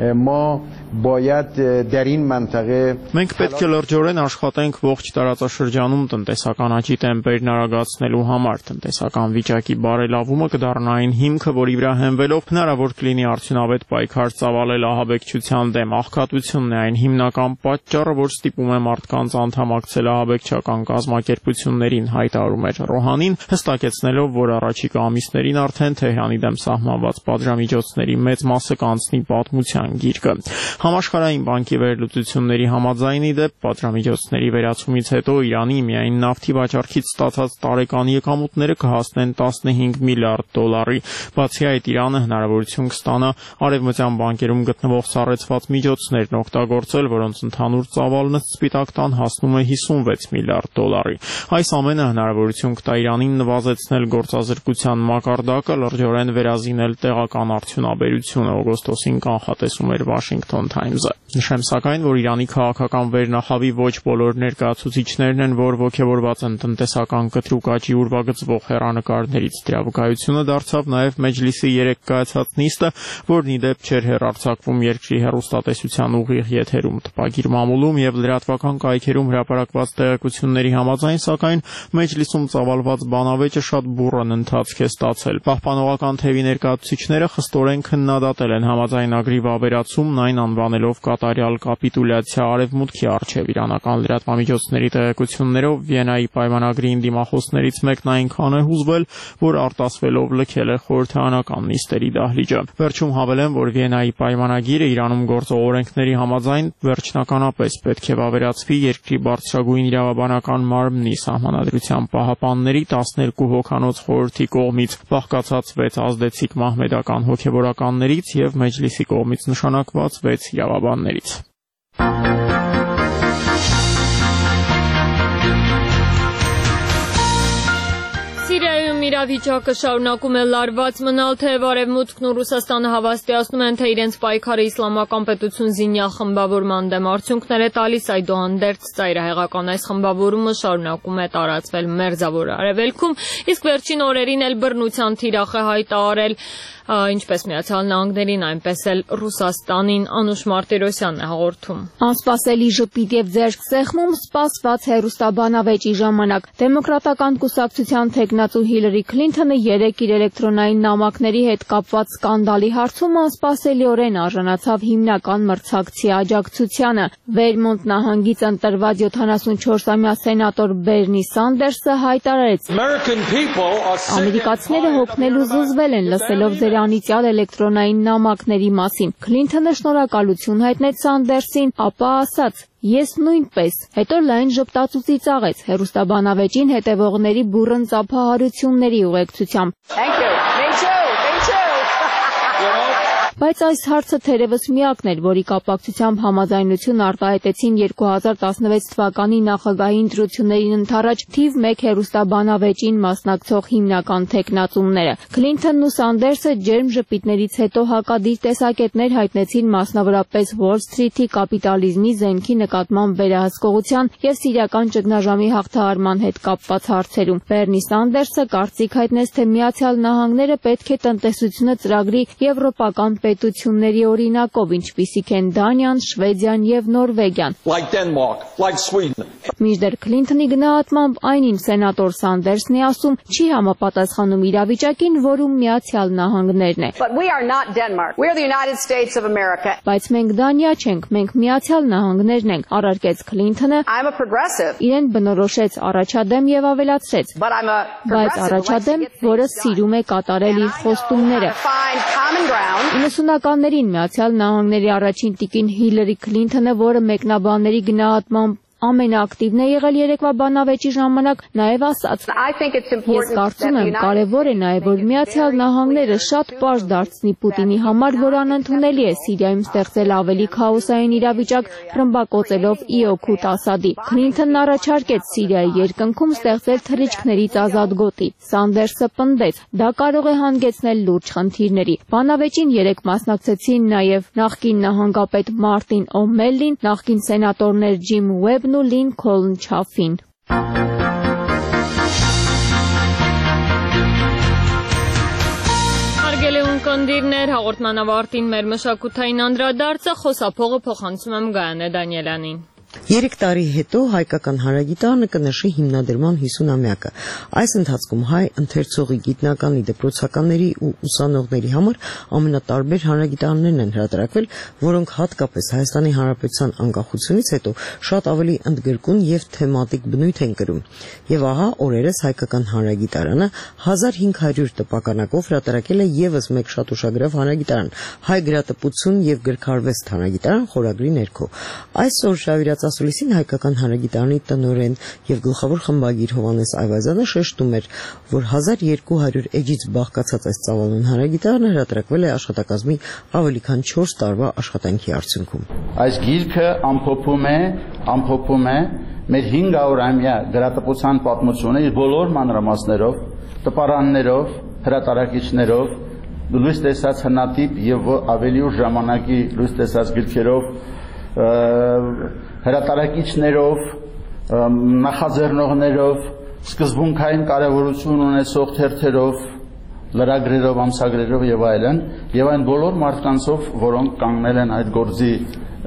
Մենք պետք է լրջորեն աշխատենք ողջ տարածաշրջանում տնտեսական աճի տեմպերն արագացնելու համար։ Տնտեսական վիճակի բարելավումը կդառնա այն հիմքը, որի վրա հենվելով հնարավոր կլինի արդյունավետ պայքար ծավալել ահաբեկչության դեմ։ Աղքատությունն է այն հիմնական պատճառը, որ ստիպում է մարդկանց անդամակցել ահաբեկչական կազմակերպություններին, հայտարարում էր Ռոհանին, հստակեցնելով, որ առաջիկա ամիսներին արդեն Թեհրանի դեմ սահմանված պատժամիջոցների մեծ մասը կանցնի պատմության գիրկը։ Համաշխարհային բանկի վերլուծությունների համաձայն ի դեպ պատժամիջոցների վերացումից հետո Իրանի միայն նավթի վաճառքից ստացած տարեկան եկամուտները կհասնեն 15 միլիարդ դոլարի։ Բացի այդ, Իրանը հնարավորություն կստանա արևմտյան բանկերում գտնվող սառեցված միջոցներն օգտագործել, որոնց ընդհանուր ծավալը Սպիտակ տան հասնում է 56 միլիարդ դոլարի։ Այս ամենը հնարավորություն կտա Իրանին նվազեցնել գործազրկության մակարդակը, լրջորեն վերազինել տեղական արդյունաբերությունը, օգոստոսին կանխատեսում էր Washington Times-ը։ Նշեմ սակայն, որ Իրանի քաղաքական վերնախավի ոչ բոլոր ներկայացուցիչներն են, որ ոգևորված են տնտեսական կտրուկ աճի ուրվագծվող հեռանկարներից։ Դրա վկայությունը դարձավ նաև Մեջլիսի երեկ կայացած նիստը, որն ի դեպ չէր հեռարձակվում երկրի հեռուստատեսության ուղիղ եթերում։ Տպագիր մամուլում եւ լրատվական կայքերում հրապարակված տեղեկությունների համաձայն, սակայն Մեջլիսում ծավալված բանավեճը շատ բուռն ընթացք է ստացել։ Պահպանողական թևի ներկայացուցիչները խստորեն քննադատել են համաձայնագրի վավերացումն, այն անվանելով կատարյալ կապիտուլյացիա արևմուտքի առջև։ Իրանական լրատվամիջոցների տեղեկություններով Վիեննայի պայմանագրի դիմախոսներից մեկն այնքան է հուզվել, որ արտասվելով լքել է խորհրդարանական նիստերի դահլիճը։ Վերջում հավելեմ, որ Վիեննայի պայմանագիրը Իրանում գործող օրենքների համաձայն վերջնականապես պետք է վավերացվի երկրի բարձրագույն իրավաբանական մարմնի Սահմանադրության պահապանների 12 հոգանոց խորհրդի կողմից, բաղկացած 6 ազդեցիկ մահմեդական հոգևորականներից եւ Մեջլիսի կողմից նշանակված 6 իրավաբաններից։ Սիրիայում իրավիճակը շարունակում է լարված մնալ, թեև Արևմուտքն ու Ռուսաստանը հավաստիացնում են, թե իրենց պայքարը իսլամական պետություն զինյալ խմբավորման դեմ արդյունքներ է տալիս, այդուհանդերձ ծայրահեղական այս խմբավորումը շարունակում է տարածվել Մերձավոր Արևելքում, իսկ վերջին օրերին էլ բռնության թիրախ է հայտարարել ինչպես Միացյալ Նահանգներին, այնպես էլ Ռուսաստանին։ Անուշ Մարտիրոսյանն է հաղորդում։ Անսպասելի ժպիտ եւ ձեռք սեղմում սպասված հեռուստաբանավեճի ժամանակ Դեմոկրատական կուսակցության թեկնածու Հիլարի Քլինթոնը երեկ իր էլեկտրոնային նամակների հետ կապված սկանդալի հարցում անսպասելիորեն արժանացավ հիմնական մրցակցի աջակցությանը։ Վերմոնտ նահանգից ընտրված 74-ամյա սենատոր Բերնի Սանդերսը հայտարարեց. Ամերիկացիները հոգնել ու զզվել են լսելով ձեր անիծյալ էլեկտրոնային նամակների մասին։ Քլինթոնը շնորհակալություն հայտնեց Սանդերսին, ապա ասաց. Ես նույնպես։ Հետո լայն ժպտացուցի ծաղեց հեռուստաբանավեճին հետևողների բուռն ծափահարությունների ուղեկցությամբ։ Բայց այս հարցը թերևս միակն էր, որի կապակցությամբ համաձայնություն արտահայտեցին 2016 թվականի նախագահի ընտրություններին ընդառաջ թիվ 1 հեռուստաբանավեճին մասնակցող հիմնական թեկնածուները։ Քլինթոնն ու Սանդերսը ջերմ ժպիտներից հետո հակադիր տեսակետներ հայտնեցին մասնավորապես Wall Street-ի կապիտալիզմի զենքի նկատմամբ վերահսկողության եւ սիրիական ճգնաժամի հաղթահարման հետ կապված հարցերում։ Բերնի Սանդերսը կարծիք հայտնեց, թե Միացյալ Նահանգները պետք է տնտեսությունը ծրագրի եվրոպական պետությունների օրինակով, ինչպիսիք են Դանիան, Շվեդիան եւ Նորվեգիան։ Մինչդեռ Քլինթոնի գնահատմամբ այնին սենատոր Սանդերսն է ասում, չի համապատասխանում իրավիճակին, որում Միացյալ Նահանգներն է։ Բայց մենք Դանիա չենք, մենք Միացյալ Նահանգներն ենք, առարկեց Քլինթոնը, իրեն բնորոշեց առաջադեմ եւ ավելացրեց, բայց առաջադեմ, որը սիրում է կատարել իր խոստումները։ 90-ականներին Միացյալ Նահանգների առաջին տիկին Հիլարի Քլինթոնը, որը մեկնաբանների գնահատմամբ ամենաակտիվն է եղել երեկվա բանավեճի ժամանակ, նաև ասաց. Ես կարծում եմ կարևոր է նաև, որ Միացյալ Նահանգները շատ պարզ դարձնի Պուտինի համար, որ անընդունելի է Սիրիայում ստեղծել ավելի քաոսային իրավիճակ, ռմբակոծելով ի օգուտ Ասադի։ Քլինթոնն առաջարկեց Սիրիայի երկնքում ստեղծել թռիչքներից ազատ գոտի։ Սանդերսը պնդեց, դա կարող է հանգեցնել լուրջ խնդիրների։ Բանավեճին երեք մասնակցեցին նաև նախկին նահանգապետ Մարտին Օ'Մելլին, նախկին սենատորներ Ջիմ Ուեբն ու Լինքոլն Չաֆին։ Հարգելի ունկնդիրներ, հաղորդման ավարտին մեր մշակութային անդրադարձը խոսափողը փոխանցում եմ Գայանե Դանիելյանին։ 3 տարի հետո հայկական հանրագիտարանը կնշի հիմնադրման 50-ամյակը։ Այս ընթացքում հայ ընթերցողի, գիտնականի, դպրոցականների ու ուսանողների համար ամենատարբեր հանրագիտարաններն են հրատարակվել, որոնք հատկապես Հայաստանի Հանրապետության անկախությունից հետո շատ ավելի ընդգրկուն եւ թեմատիկ բնույթ են կրում։ Եվ ահա օրերս հայկական հանրագիտարանը 1500 տպականակով հրատարակել է եւս մեկ շատ ուշագրավ հանրագիտարան՝ հայ գրատպություն եւ գրքարվեստ հանրագիտարան խորագրի ներքո։ Այսօր Շավիրացասուլիսին հայկական հանրագիտարանի տնօրեն եւ գլխավոր խմբագիր Հովհաննես Այվազյանը շեշտում էր, որ 1200 էջից բաղկացած այս ծավալուն հանրագիտարանը հրատարակվել է աշխատակազմի ավելի քան 4 տարվա աշխատանքի արդյունքում։ Այս գիրքը ամփոփում է մեր 500-ամյա գրատպության պատմությունը իր բոլոր մանրամասներով, տպարաններով, հրատարակիչներով, լույս տեսած հնատիպ եւ ավելի ուշ ժամանակի լույս տեսած գրքերով, հրատարակիչներով, նախաձեռնողներով, սկզբունքային կարևորություն ունեցող թերթերով, լրագրերով, ամսագրերով եւ այլն, եւ այն բոլոր մարդկանցով, որոնք կանգնել են այդ գործի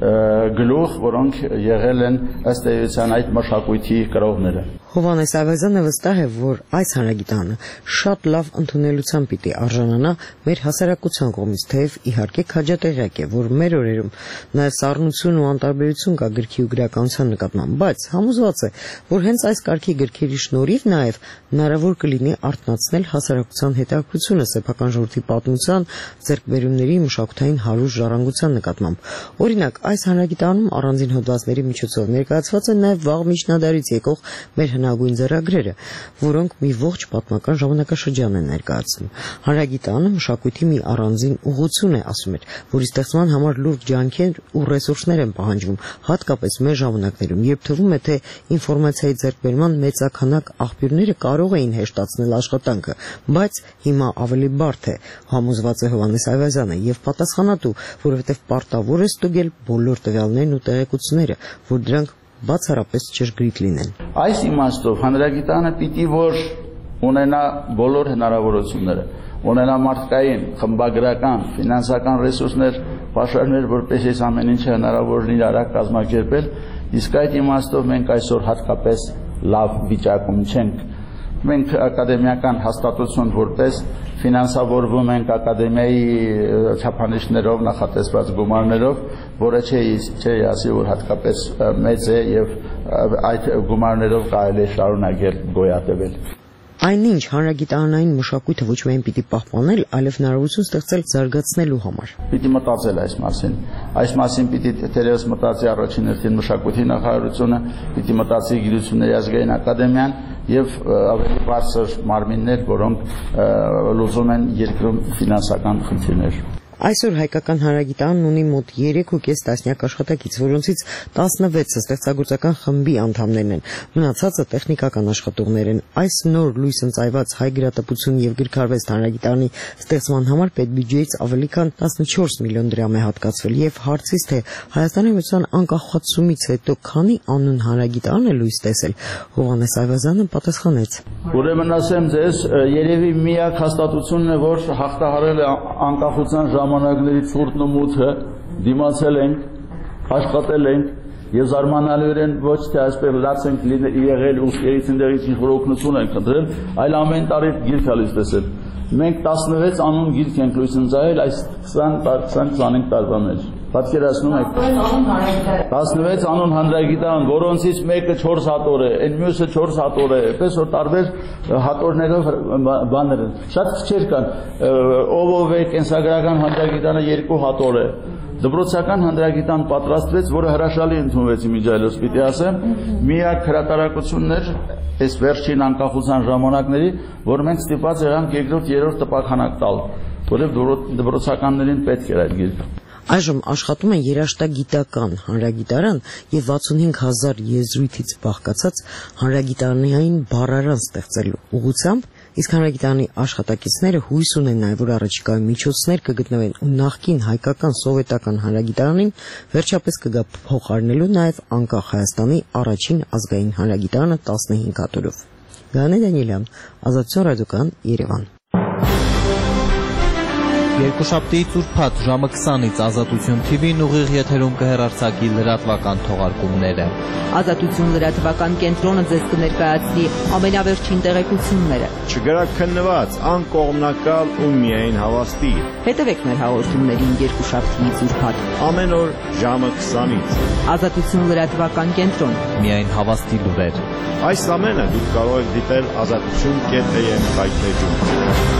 գլուխ, որոնք եղել են ըստ էության այդ մշակույթի կրողները։ Հովհաննես Այվազյանը վստահ է, որ այս հանրագիտարանը շատ լավ ընդունելության պիտի արժանանա մեր հասարակության կողմից, թեև իհարկե քաջատեղյակ է, որ մեր օրերում նաև սառնություն ու անտարբերություն կա գրքի ու գրականության նկատմամբ, բայց համոզված է, որ հենց այս կարգի գրքերի շնորհիվ նաև հնարավոր կլինի արթնացնել հասարակության հետաքրքրությունը սեփական ժողովրդի պատմության, ձեռքբերումների, մշակութային հարուստ ժառանգության նկատմամբ։ Օրինակ, այս հանրագիտարանում առանձին հոդվածների միջոցով ներկայացված են նաև վաղ միջնադարից եկող մեր հնագույն ձեռագրերը, որոնք մի ողջ պատմական ժամանակաշրջան են ներկայացնում։ Հանրագիտարանը մշակույթի մի առանձին ուղղություն է, ասում էր, որի ստեղծման համար լուրջ ջանքեր ու ռեսուրսներ են պահանջվում, հատկապես մեր ժամանակներում, երբ թվում է, թե ինֆորմացիայի ձեռքբերման մեծաքանակ աղբյուրները կարող էին հեշտացնել աշխատանքը, բայց հիմա ավելի բարդ է, համոզված է Հովհաննես Այվազյանը եւ պատասխանատու, որովհետեւ պարտավոր է ստուգել բոլոր տվյալներն ու տեղեկությունները, որ դրանք բացառապես ճշգրիտ լինեն։ Այս իմաստով հանրագիտարանը պիտի որ ունենա բոլոր հնարավորությունները, ունենա մարդկային, խմբագրական, ֆինանսական ռեսուրսներ, պաշարներ, որպես այս ամեն ինչը հնարավոր լինի արագ կազմակերպել, իսկ այդ իմաստով մենք այսօր հատկապես լավ վիճակում չենք։ Մենք ակադեմիական հաստատություն որպես ֆինանսավորվում ենք ակադեմիայի չափանիշներով, նախատեսված գումարներով, որը չի ասի, որ հատկապես մեծ է եւ այդ գումարներով կարելի է շարունակել գոյատևել։ Այնինչ հանրագիտարանային մշակույթը ոչ միայն պիտի պահպանել, այլև հնարավորություն ստեղծել զարգացնելու համար։ Պիտի մտածել այս մասին։ Այս մասին պիտի թերևս մտածի առաջին հերթին մշակույթի նախարարությունը, պիտի մտածի Գիտությունների ազգային ակադեմիան եւ ավելի բարձր մարմիններ, որոնք լուծում են երկրում ֆինանսական խնդիրներ։ Այսօր հայկական հանրագիտարանն ունի մոտ 3.5 տասնյակ աշխատակից, որոնցից 16-ը ստեղծագործական խմբի անդամներն են, մնացածը տեխնիկական աշխատողներ են։ Այս նոր լույս ընծայված հայ գրատպություն եւ գրքարվեստ հանրագիտարանի ստեղծման համար պետբյուջեից ավելի քան 14 միլիոն դրամ է հատկացվել եւ հարցից թե Հայաստանի Հանրապետության անկախացումից հետո քանի անուն հանրագիտարան է լույս տեսել, Հովհաննես Այվազյանը պատասխանեց. Ուրեմն ասեմ ձեզ, երևի միակ հաստատությունն է, որ հաղթահարել է անկախության ժամանակների ցուրտն ու մութը դիմացել ենք, աշխատել ենք եւ զարմանալիորեն ոչ թե այսպես լաց ենք եղել ուսկերից ընդերից ինչ-որ օգնություն ենք ընտրել, այլ ամեն տարի գիրք ալիս տեսել։ Մենք 16 անուն գիրք ենք լույս ընծայել այս 20-25 տարվա մեջ։ Պատկերացնում եք 16 անուն հանրագիտարան, որոնցից մեկը 4 հատոր է, այն մյուսը 4 հատոր է, այնպես որ տարբեր հատորներով բաներ են։ Շատ քիչ կան, ով է կենսագրական հանրագիտարանը 2 հատոր է։ Դպրոցական հանրագիտան պատրաստվեց, որը հրաշալի ընդունվեց իմիջայլոց, պիտի ասեմ, միակ հրատարակությունն էր այս վերջին անկախության ժամանակների, որ մենք ստիպված եղանք երկրորդ, երրորդ տպաքանակ տալ, որովհետև դպրոցականներին պետք էր այդ գիրքը։ Այժմ աշխատում են երաժշտագիտական հանրագիտարան եւ 65000 եզրույթից բաղկացած հանրագիտարանային բառարան ստեղծելու ուղղությամբ, իսկ հանրագիտարանի աշխատակիցները հույս ունեն նաեւ, որ առաջիկայում միջոցներ կգտնվեն ու նախկին հայկական սովետական հանրագիտարանին վերջապես կգա փոխարինելու նաեւ անկախ Հայաստանի առաջին ազգային հանրագիտարանը 15 հատորով։ Գաներ Դանիելյան, Ազատություն ռադիոկայան, Երևան։ Երկուշաբթիից ուրբաթ ժամը 20-ից Ազատություն TV-ն ուղիղ եթերում կհեռարձակի լրատվական թողարկումները։ Ազատություն լրատվական կենտրոնը ձեզ կներկայացնի ամենավերջին տեղեկությունները։ Չգրաքննված, անկողմնակալ ու միայն հավաստի։ Հետևեք մեր հաղորդումներին երկուշաբթիից ուրբաթ ամեն օր ժամը 20-ից։ Ազատություն լրատվական կենտրոն։ Միայն հավաստի լուրեր։ Այս ամենը դուք կարող եք դիտել azatutun.am հայտնեջում։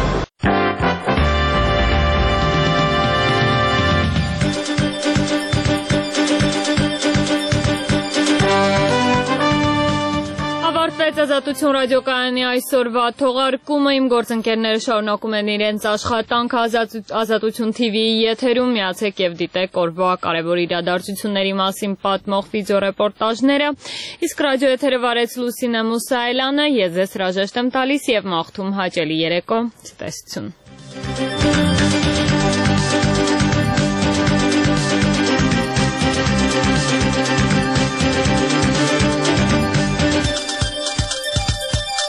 Ազատություն ռադիոկայանի այսօրվա թողարկումը իմ գործընկերները շարունակում են իրենց աշխատանքը Ազատություն TV-ի եթերում միացեք եւ դիտեք օրվա կարևոր իրադարձությունների մասին պատմող վիդեոռեպորտաժները, իսկ ռադիո եթերը վարեց Լուսինե Մուսայելյանը, ես ձեզ հրաժեշտ եմ տալիս եւ մաղթում հաճելի երեկո, ցտեսություն։